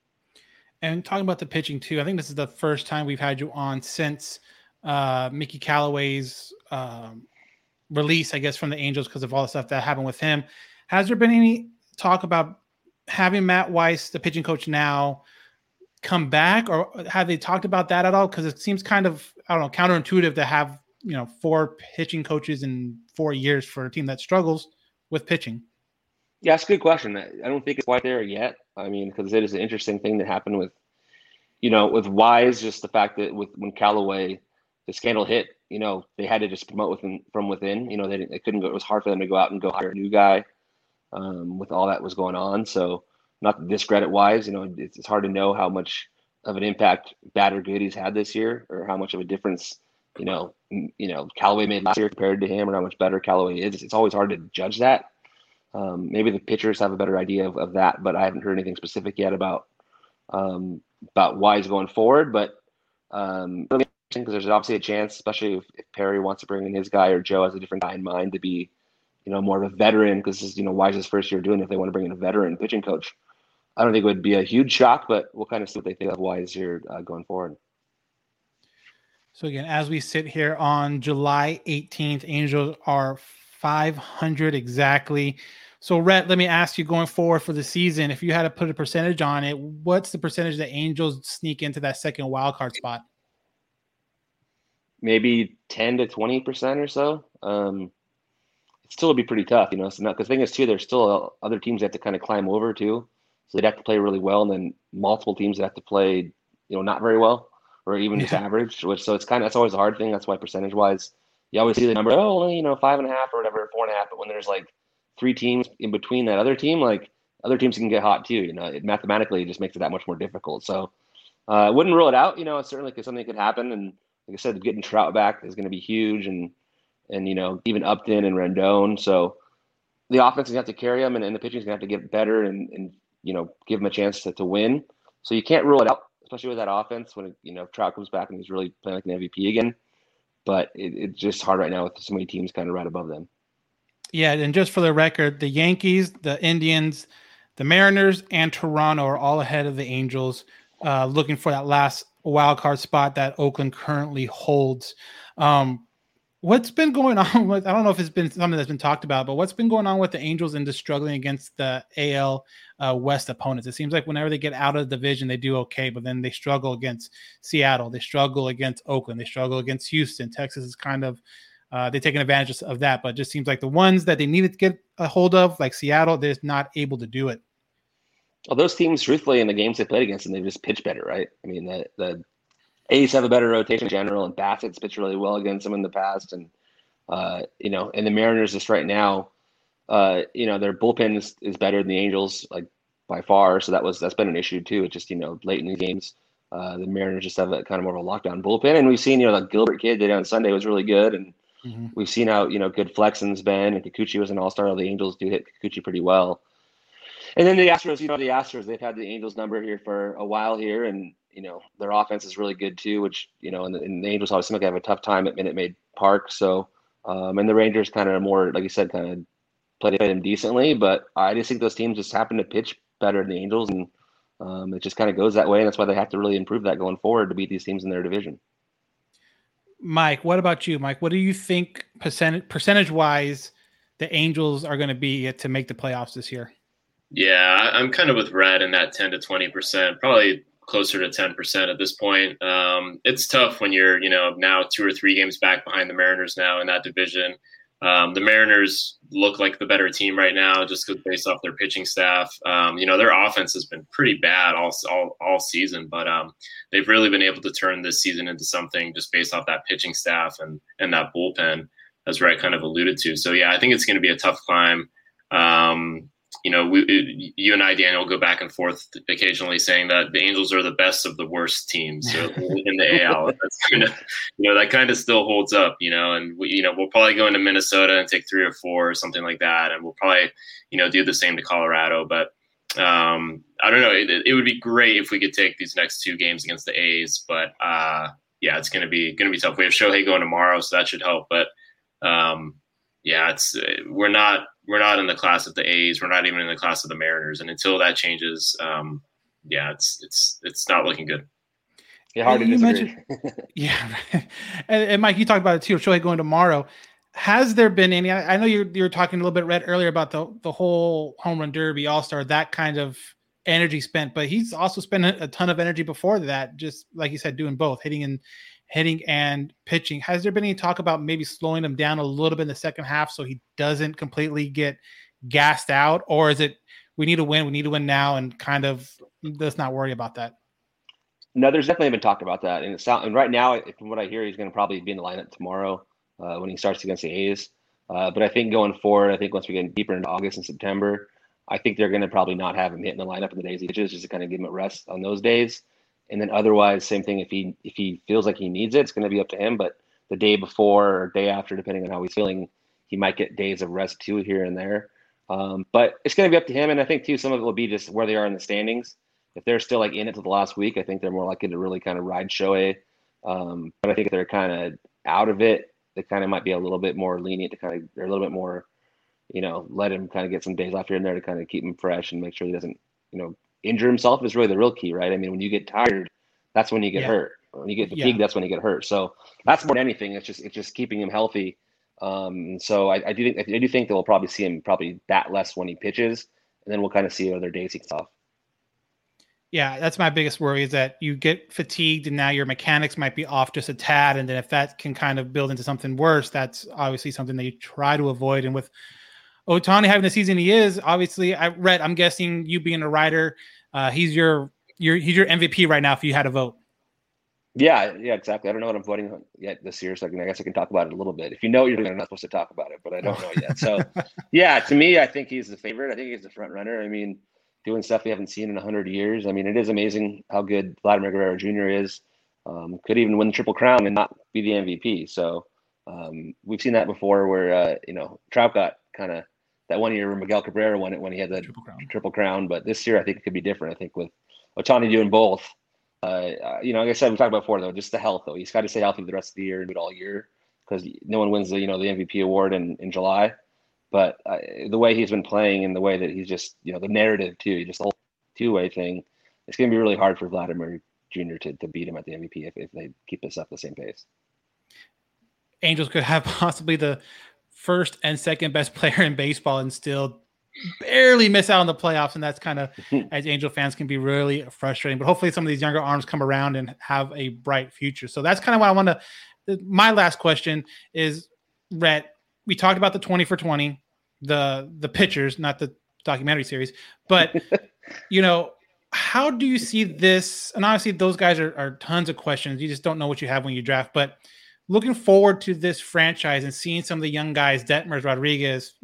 And talking about the pitching too, I think this is the first time we've had you on since Mickey Callaway's release, I guess, from the Angels because of all the stuff that happened with him. Has there been any talk about having Matt Weiss, the pitching coach now, come back, or have they talked about that at all? Because it seems kind of, counterintuitive to have, 4 pitching coaches in 4 years for a team that struggles with pitching. Yeah, that's a good question. I don't think it's quite there yet. I mean, because it is an interesting thing that happened with, with Wise, just the fact that when Callaway, the scandal hit, they had to just promote from within. They couldn't go. It was hard for them to go out and go hire a new guy with all that was going on. So not to discredit Wise, it's hard to know how much of an impact, bad or good, he's had this year, or how much of a difference, Callaway made last year compared to him, or how much better Callaway is. It's always hard to judge that. Maybe the pitchers have a better idea of that, but I haven't heard anything specific yet about Wise going forward. But really interesting, because there's obviously a chance, especially if Perry wants to bring in his guy, or Joe has a different guy in mind to be, more of a veteran, because this is, Wise's first year doing it. If they want to bring in a veteran pitching coach, I don't think it would be a huge shock, but we'll kind of see what they think of Wise here going forward. So again, as we sit here on July 18th, Angels are 500 exactly. So Rhett, let me ask you, going forward for the season, if you had to put a percentage on it, what's the percentage that Angels sneak into that second wild card spot? Maybe 10 to 20% or so. It still would be pretty tough, So because the thing is too, there's still other teams that have to kind of climb over too. So they'd have to play really well, and then multiple teams that have to play, not very well, or even just average. So that's always a hard thing. That's why percentage wise, you always see the number, only 5.5 or whatever, 4.5. But when there's like 3 teams in between that other team, like other teams can get hot too. It mathematically just makes it that much more difficult. So I wouldn't rule it out. Certainly because something could happen. And like I said, getting Trout back is going to be huge, and even Upton and Rendon. So the offense is going to have to carry them, and the pitching is going to have to get better and give them a chance to win. So you can't rule it out, especially with that offense when Trout comes back and he's really playing like an MVP again. But it's just hard right now with so many teams kind of right above them. Yeah, and just for the record, the Yankees, the Indians, the Mariners, and Toronto are all ahead of the Angels, looking for that last wild card spot that Oakland currently holds. What's been going on with, I don't know if it's been something that's been talked about, but what's been going on with the Angels in just struggling against the AL West opponents? It seems like whenever they get out of the division, they do okay, but then they struggle against Seattle. They struggle against Oakland. They struggle against Houston. Texas is kind of, they're taking advantage of that, but it just seems like the ones that they needed to get a hold of, like Seattle, they're just not able to do it. Well, those teams, truthfully, in the games they played against them, they just pitch better, right? I mean, the A's have a better rotation in general, and Bassett's pitched really well against them in the past. And, and the Mariners just right now, their bullpen is better than the Angels, like by far. So that's been an issue too. It's just, late in the games, the Mariners just have a kind of more of a lockdown bullpen. And we've seen, the Gilbert kid did on Sunday was really good. And we've seen how, good Flexen's been, and Kikuchi was an all-star. The Angels do hit Kikuchi pretty well. And then the Astros, they've had the Angels number here for a while here. And, their offense is really good too, which, and the Angels always seem like they have a tough time at Minute Maid Park. So, and the Rangers kind of more, like you said, kind of played them decently, but I just think those teams just happen to pitch better than the Angels, and it just kind of goes that way, and that's why they have to really improve that going forward to beat these teams in their division. Mike, what about you, Mike? What do you think percentage-wise the Angels are going to be to make the playoffs this year? Yeah, I'm kind of with Red in that 10 to 20%, probably closer to 10% at this point. It's tough when you're, now 2 or 3 games back behind the Mariners now in that division. The Mariners look like the better team right now just based off their pitching staff. Their offense has been pretty bad all season, but they've really been able to turn this season into something just based off that pitching staff and that bullpen, as Red kind of alluded to. So, yeah, I think it's going to be a tough climb. You and I, Daniel, go back and forth occasionally saying that the Angels are the best of the worst teams in the AL. That's kind of, that kind of still holds up, and we'll probably go into Minnesota and take 3 or 4 or something like that. And we'll probably, do the same to Colorado. But I don't know. It would be great if we could take these next 2 games against the A's. But yeah, it's going to be tough. We have Shohei going tomorrow, so that should help. But yeah, we're not in the class of the A's. We're not even in the class of the Mariners. And until that changes, it's not looking good. Yeah, hard to disagree. Yeah. And Mike, you talked about it too, Shohei going tomorrow. Has there been any, I know you were talking a little bit, Red, earlier about the whole home run derby, all-star, that kind of energy spent, but he's also spent a ton of energy before that, just like you said, doing both, hitting and pitching. Has there been any talk about maybe slowing him down a little bit in the second half so he doesn't completely get gassed out? Or is it, we need to win now, and kind of let's not worry about that? No, there's definitely been talk about that. And right now, from what I hear, he's going to probably be in the lineup tomorrow when he starts against the A's. But I think going forward, once we get deeper into August and September, I think they're going to probably not have him hit in the lineup in the days he pitches, just to kind of give him a rest on those days. And then otherwise, same thing. If he feels like he needs it, it's going to be up to him. But the day before or day after, depending on how he's feeling, he might get days of rest too here and there. But it's going to be up to him. And I think too, some of it will be just where they are in the standings. If they're still like in it to the last week, I think they're more likely to really kind of ride Shohei. But I think if they're kind of out of it, they kind of might be a little bit more lenient they're a little bit more, let him kind of get some days off here and there to kind of keep him fresh and make sure he doesn't, injure himself is really the real key, right? I mean, when you get tired, that's when you get hurt. When you get fatigued, that's when you get hurt. So that's more than anything. It's just keeping him healthy. So I do think that we'll probably see him probably bat less when he pitches, and then we'll kind of see other days he gets off. Yeah, that's my biggest worry, is that you get fatigued and now your mechanics might be off just a tad. And then if that can kind of build into something worse, that's obviously something that you try to avoid. And with Ohtani having the season he is, obviously, I'm guessing, you being a writer, he's your MVP right now if you had a vote. Yeah, exactly. I don't know what I'm voting on yet this year, so I guess I can talk about it a little bit. If you know you're not supposed to talk about it, but I don't know yet. So, yeah, to me, I think he's the favorite. I think he's the front runner. I mean, doing stuff we haven't seen in 100 years. I mean, it is amazing how good Vladimir Guerrero Jr. is. Could even win the Triple Crown and not be the MVP. So we've seen that before where, Trout got kind of that one year where Miguel Cabrera won it when he had the Triple Crown. But this year, I think it could be different. I think with Ohtani doing both, like I said, we talked about before, though, just the health, though. He's got to stay healthy the rest of the year and do it all year, because no one wins the MVP award in July. But the way he's been playing and the way that he's just, the narrative too, just the whole two-way thing, it's going to be really hard for Vladimir Jr. to beat him at the MVP if they keep this up the same pace. Angels could have possibly the first and second best player in baseball and still barely miss out on the playoffs. And that's kind of, as Angel fans, can be really frustrating. But hopefully some of these younger arms come around and have a bright future. So that's kind of what I want to, my last question is, Rhett, we talked about the 20 for 20, the pitchers, not the documentary series, but how do you see this? And obviously those guys are tons of questions. You just don't know what you have when you draft, but looking forward to this franchise and seeing some of the young guys, Detmers, Rodriguez,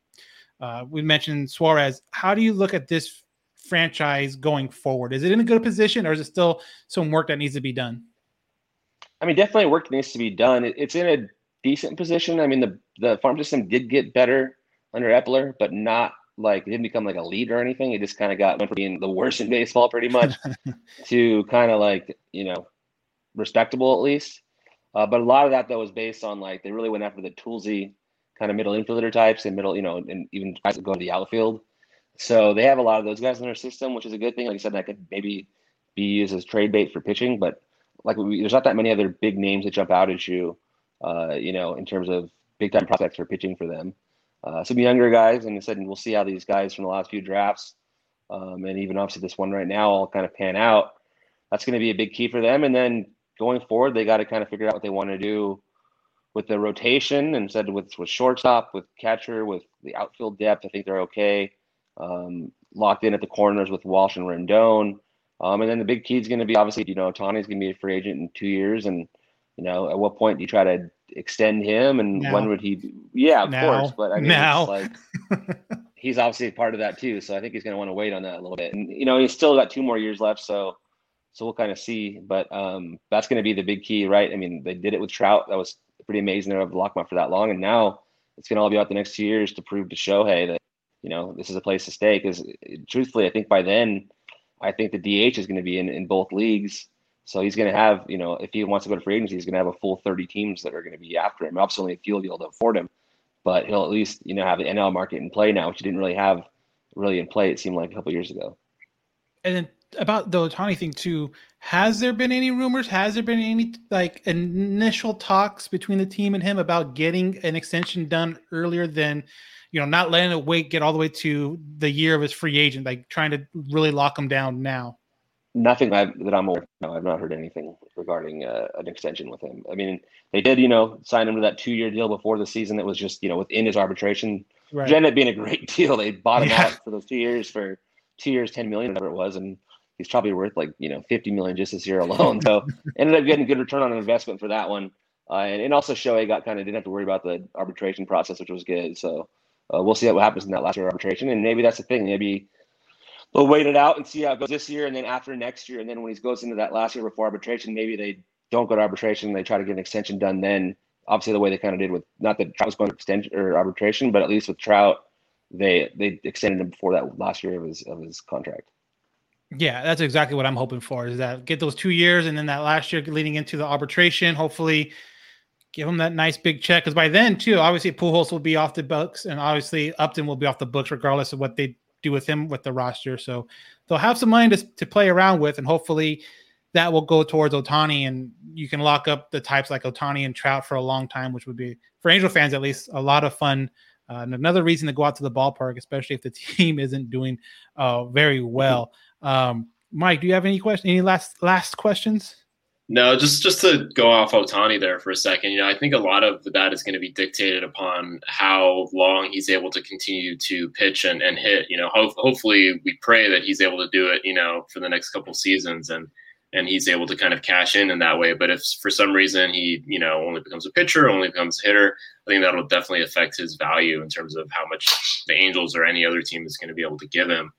we mentioned Suarez. How do you look at this franchise going forward? Is it in a good position, or is it still some work that needs to be done? I mean, definitely work needs to be done. It's in a decent position. I mean, the farm system did get better under Epler, but not like he didn't become like elite or anything. He just kind of went from being the worst in baseball pretty much to kind of like, respectable at least. But a lot of that though was based on like they really went after the toolsy kind of middle infielder types and middle, and even guys that go to the outfield. So they have a lot of those guys in their system, which is a good thing. Like I said, that could maybe be used as trade bait for pitching, but there's not that many other big names that jump out at you, in terms of big time prospects for pitching for them. Some younger guys, and I said, we'll see how these guys from the last few drafts, and even obviously this one right now, all kind of pan out. That's going to be a big key for them. And then going forward, they got to kind of figure out what they want to do with the rotation, and said with shortstop, with catcher, with the outfield depth. I think they're okay. Locked in at the corners with Walsh and Rendon. And then the big key is going to be obviously, Ohtani's going to be a free agent in 2 years. And, at what point do you try to extend him, and when would he be? Yeah, of course. But I mean, it's like he's obviously part of that too. So I think he's going to want to wait on that a little bit. And, he's still got 2 more years left. So we'll kind of see. But that's going to be the big key, right? I mean, they did it with Trout. That was pretty amazing. They're able to lock him up for that long. And now it's going to all be out the next 2 years to prove to Shohei that, this is a place to stay. Because truthfully, I think by then, I think the DH is going to be in both leagues. So he's going to have, if he wants to go to free agency, he's going to have a full 30 teams that are going to be after him. Obviously, only a few will be able to afford him, but he'll at least, have the NL market in play now, which he didn't really have in play, it seemed like a couple of years ago. And then about the Ohtani thing too, has there been any rumors? Has there been any initial talks between the team and him about getting an extension done earlier than, not letting it get all the way to the year of his free agent, like trying to really lock him down now? Nothing that I'm aware of. No, I've not heard anything regarding an extension with him. I mean, they did, sign him to that 2-year deal before the season that was just, within his arbitration. Right. Which ended up being a great deal. They bought him out for those 2 years for 2 years, $10 million, whatever it was. And he's probably worth $50 million just this year alone. So ended up getting a good return on investment for that one. And also Shohei didn't have to worry about the arbitration process, which was good. So we'll see what happens in that last year arbitration. And maybe that's the thing. Maybe they'll wait it out and see how it goes this year, and then after next year, and then when he goes into that last year before arbitration, maybe they don't go to arbitration. They try to get an extension done then. Obviously, the way they kind of did with, not that Trout was going to extension or arbitration, but at least with Trout, they extended him before that last year of his contract. Yeah, that's exactly what I'm hoping for, is that get those 2 years, and then that last year leading into the arbitration, hopefully give him that nice big check. Because by then, too, obviously Pujols will be off the books, and obviously Upton will be off the books regardless of what they do with him with the roster. So they'll have some money to play around with, and hopefully that will go towards Ohtani, and you can lock up the types like Ohtani and Trout for a long time, which would be, for Angel fans at least, a lot of fun. And another reason to go out to the ballpark, especially if the team isn't doing very well. Mike, do you have any questions? Any last questions? No, just to go off Ohtani there for a second. I think a lot of that is going to be dictated upon how long he's able to continue to pitch and hit. Hopefully we pray that he's able to do it, for the next couple seasons and he's able to kind of cash in that way. But if for some reason he, only becomes a pitcher, only becomes a hitter, I think that'll definitely affect his value in terms of how much the Angels or any other team is going to be able to give him.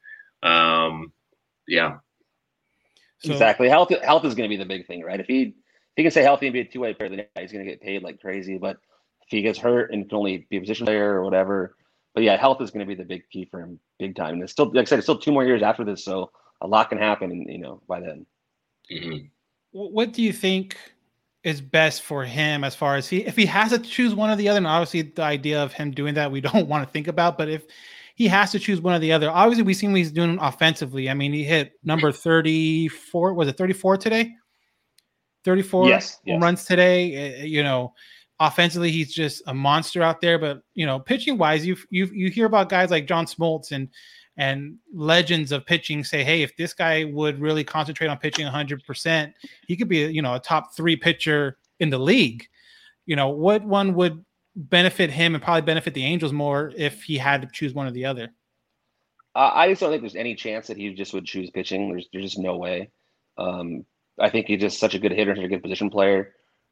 Yeah. So, exactly. Health is going to be the big thing, right? If he can stay healthy and be a two-way player, then he's going to get paid like crazy. But if he gets hurt and can only be a position player or whatever, but yeah, health is going to be the big key for him, big time. And it's still, like I said, it's still 2 more years after this, so a lot can happen, by then. Mm-hmm. What do you think is best for him as far as if he has to choose one or the other? And obviously, the idea of him doing that we don't want to think about, but if he has to choose one or the other. Obviously, we've seen what he's doing offensively. I mean, he hit number 34. Was it 34 today? 34 yes. runs today. Offensively, he's just a monster out there. But pitching wise, you hear about guys like John Smoltz and legends of pitching say, hey, if this guy would really concentrate on pitching 100%, he could be a top 3 pitcher in the league. What one would benefit him and probably benefit the Angels more if he had to choose one or the other? I just don't think there's any chance that he just would choose pitching. There's just no way. I think he's just such a good hitter, such a good position player.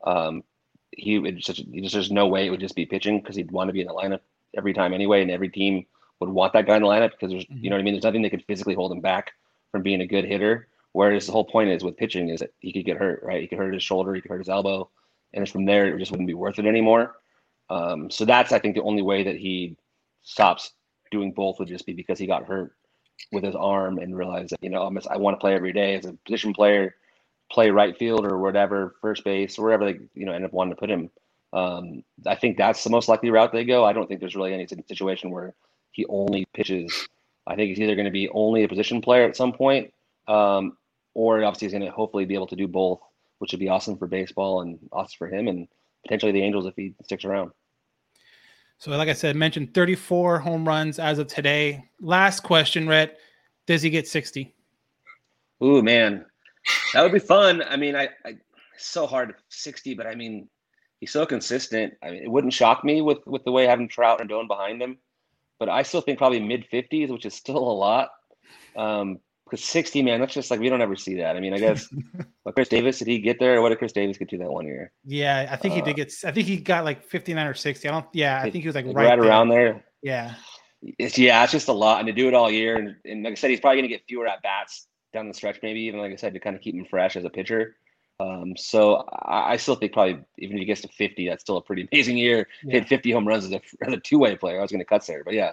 There's no way it would just be pitching, because he'd want to be in the lineup every time anyway, and every team would want that guy in the lineup because there's, you know what I mean? There's nothing that could physically hold him back from being a good hitter. Whereas the whole point is with pitching is that he could get hurt, right? He could hurt his shoulder, he could hurt his elbow, and it's from there, it just wouldn't be worth it anymore. So that's, I think, the only way that he stops doing both would just be because he got hurt with his arm and realized that, I want to play every day as a position player, play right field or whatever, first base, or wherever they, end up wanting to put him. I think that's the most likely route they go. I don't think there's really any situation where he only pitches. I think he's either going to be only a position player at some point, or obviously he's going to hopefully be able to do both, which would be awesome for baseball and awesome for him and potentially the Angels if he sticks around. So like I said, mentioned 34 home runs as of today. Last question, Rhett. Does he get 60? Ooh, man. That would be fun. I mean, it's so hard, 60, but I mean, he's so consistent. I mean, it wouldn't shock me with the way having Trout and Doan behind him, but I still think probably mid-50s, which is still a lot. Because 60, man, that's just like, we don't ever see that. I mean, I guess, Chris Davis, did he get there? Or what did Chris Davis get to that 1 year? Yeah, I think he did get, I think he got like 59 or 60. I think he was like right around there. Yeah. It's just a lot. And to do it all year. And like I said, he's probably going to get fewer at-bats down the stretch, maybe even, like I said, to kind of keep him fresh as a pitcher. So I still think probably even if he gets to 50, that's still a pretty amazing year. Yeah. Hit 50 home runs as a two-way player. I was going to cut there, but yeah.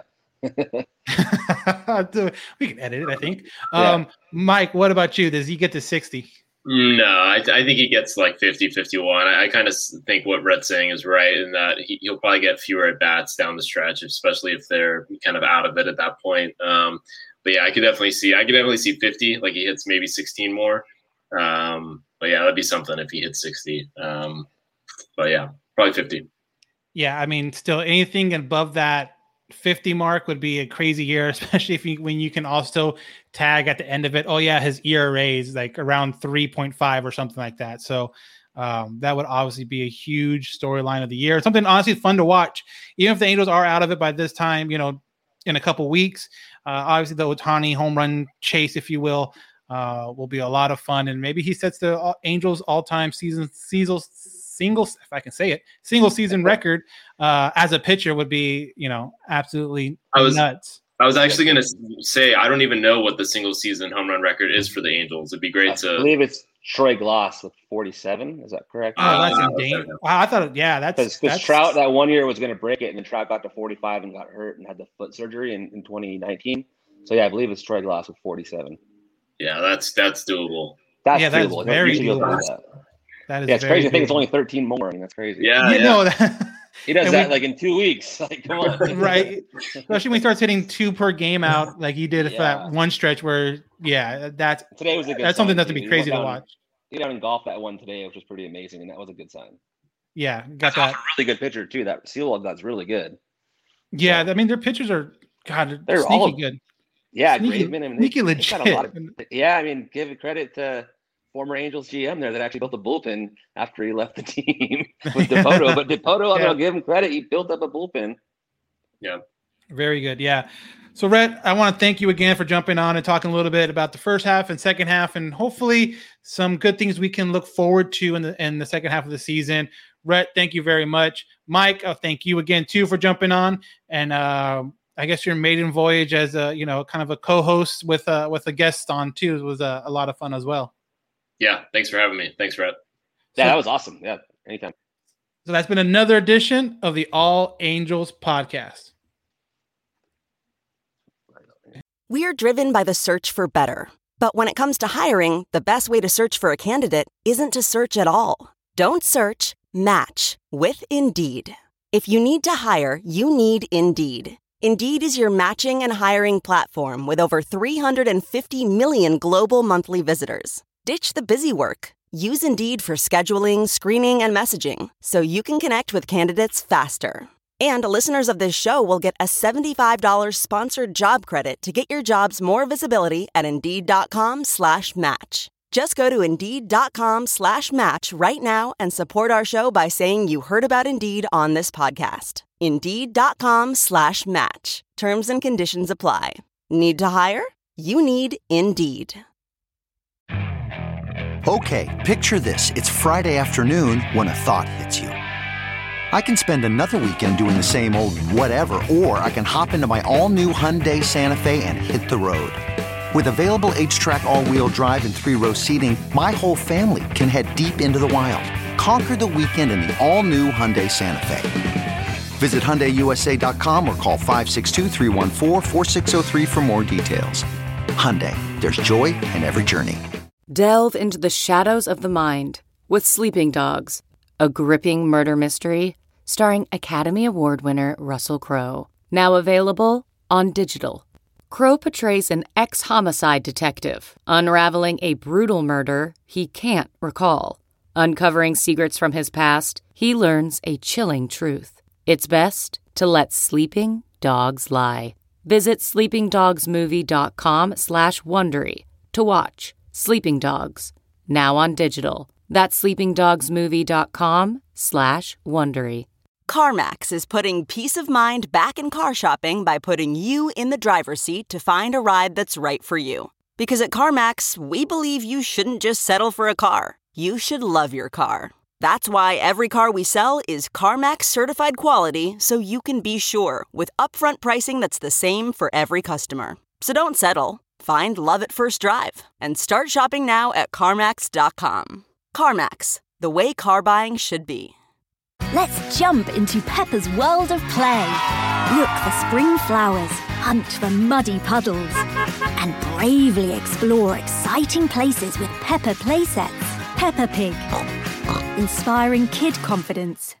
We can edit it, I think. Mike, what about you? Does he get to 60? No, I think he gets like 50, 51. I kind of think what Rhett's saying is right in that he'll probably get fewer at bats down the stretch, especially if they're kind of out of it at that point. But yeah, I could definitely see 50, like he hits maybe 16 more. But yeah, that'd be something if he hits 60. But yeah, probably 50. Yeah, I mean, still anything above that 50 mark would be a crazy year, especially when you can also tag at the end of it. Oh yeah, his ERA is like around 3.5 or something like that. So that would obviously be a huge storyline of the year. Something honestly fun to watch, even if the Angels are out of it by this time. In a couple weeks, obviously the Ohtani home run chase, if you will be a lot of fun, and maybe he sets the Angels all-time single season record as a pitcher. Would be absolutely nuts. I was actually going to say I don't even know what the single season home run record is for the Angels. It'd be great to. I believe it's Troy Glass with 47. Is that correct? Oh, that's insane. Wow, I thought that's because Trout that 1 year was going to break it, and then Trout got to 45 and got hurt and had the foot surgery in 2019. So yeah, I believe it's Troy Glass with 47. Yeah, that's doable. That's doable. Very doable. That is it's crazy. Doable. I think it's only 13 more. I mean, that's crazy. Yeah. He does that like in 2 weeks. Like, come on. Right. Especially when he starts hitting 2 per game out, like he did for that one stretch where, today was a good. That's something that's to be crazy to watch. He down in golf that one today, which was pretty amazing, and that was a good sign. Yeah, got that. Really good pitcher too. That Seawald guy's really good. Yeah, I mean their pitchers are they're sneaky all good. Yeah, sneaky legit. I mean, give credit to former Angels GM there that actually built a bullpen after he left the team with Dipoto. But Dipoto, I'll give him credit. He built up a bullpen. Yeah. Very good. Yeah. So, Rhett, I want to thank you again for jumping on and talking a little bit about the first half and second half, and hopefully some good things we can look forward to in the second half of the season. Rhett, thank you very much. Mike, thank you again, too, for jumping on. And I guess your maiden voyage as a, kind of a co-host with a guest on, too, was a lot of fun as well. Yeah, thanks for having me. Thanks, Rhett. Yeah, that was awesome. Yeah, anytime. So that's been another edition of the All Angels podcast. We are driven by the search for better. But when it comes to hiring, the best way to search for a candidate isn't to search at all. Don't search, match with Indeed. If you need to hire, you need Indeed. Indeed is your matching and hiring platform with over 350 million global monthly visitors. Ditch the busy work. Use Indeed for scheduling, screening, and messaging so you can connect with candidates faster. And listeners of this show will get a $75 sponsored job credit to get your jobs more visibility at Indeed.com/match. Just go to Indeed.com/match right now and support our show by saying you heard about Indeed on this podcast. Indeed.com/match. Terms and conditions apply. Need to hire? You need Indeed. Okay, picture this. It's Friday afternoon when a thought hits you. I can spend another weekend doing the same old whatever, or I can hop into my all-new Hyundai Santa Fe and hit the road. With available H-Track all-wheel drive and 3-row seating, my whole family can head deep into the wild. Conquer the weekend in the all-new Hyundai Santa Fe. Visit HyundaiUSA.com or call 562-314-4603 for more details. Hyundai, there's joy in every journey. Delve into the shadows of the mind with Sleeping Dogs, a gripping murder mystery starring Academy Award winner Russell Crowe. Now available on digital. Crowe portrays an ex-homicide detective unraveling a brutal murder he can't recall. Uncovering secrets from his past, he learns a chilling truth. It's best to let sleeping dogs lie. Visit sleepingdogsmovie.com/Wondery to watch Sleeping Dogs, now on digital. That's sleepingdogsmovie.com/Wondery. CarMax is putting peace of mind back in car shopping by putting you in the driver's seat to find a ride that's right for you. Because at CarMax, we believe you shouldn't just settle for a car. You should love your car. That's why every car we sell is CarMax certified quality, so you can be sure with upfront pricing that's the same for every customer. So don't settle. Find love at first drive and start shopping now at CarMax.com. CarMax, the way car buying should be. Let's jump into Peppa's world of play. Look for spring flowers, hunt for muddy puddles, and bravely explore exciting places with Peppa playsets. Peppa Pig, inspiring kid confidence.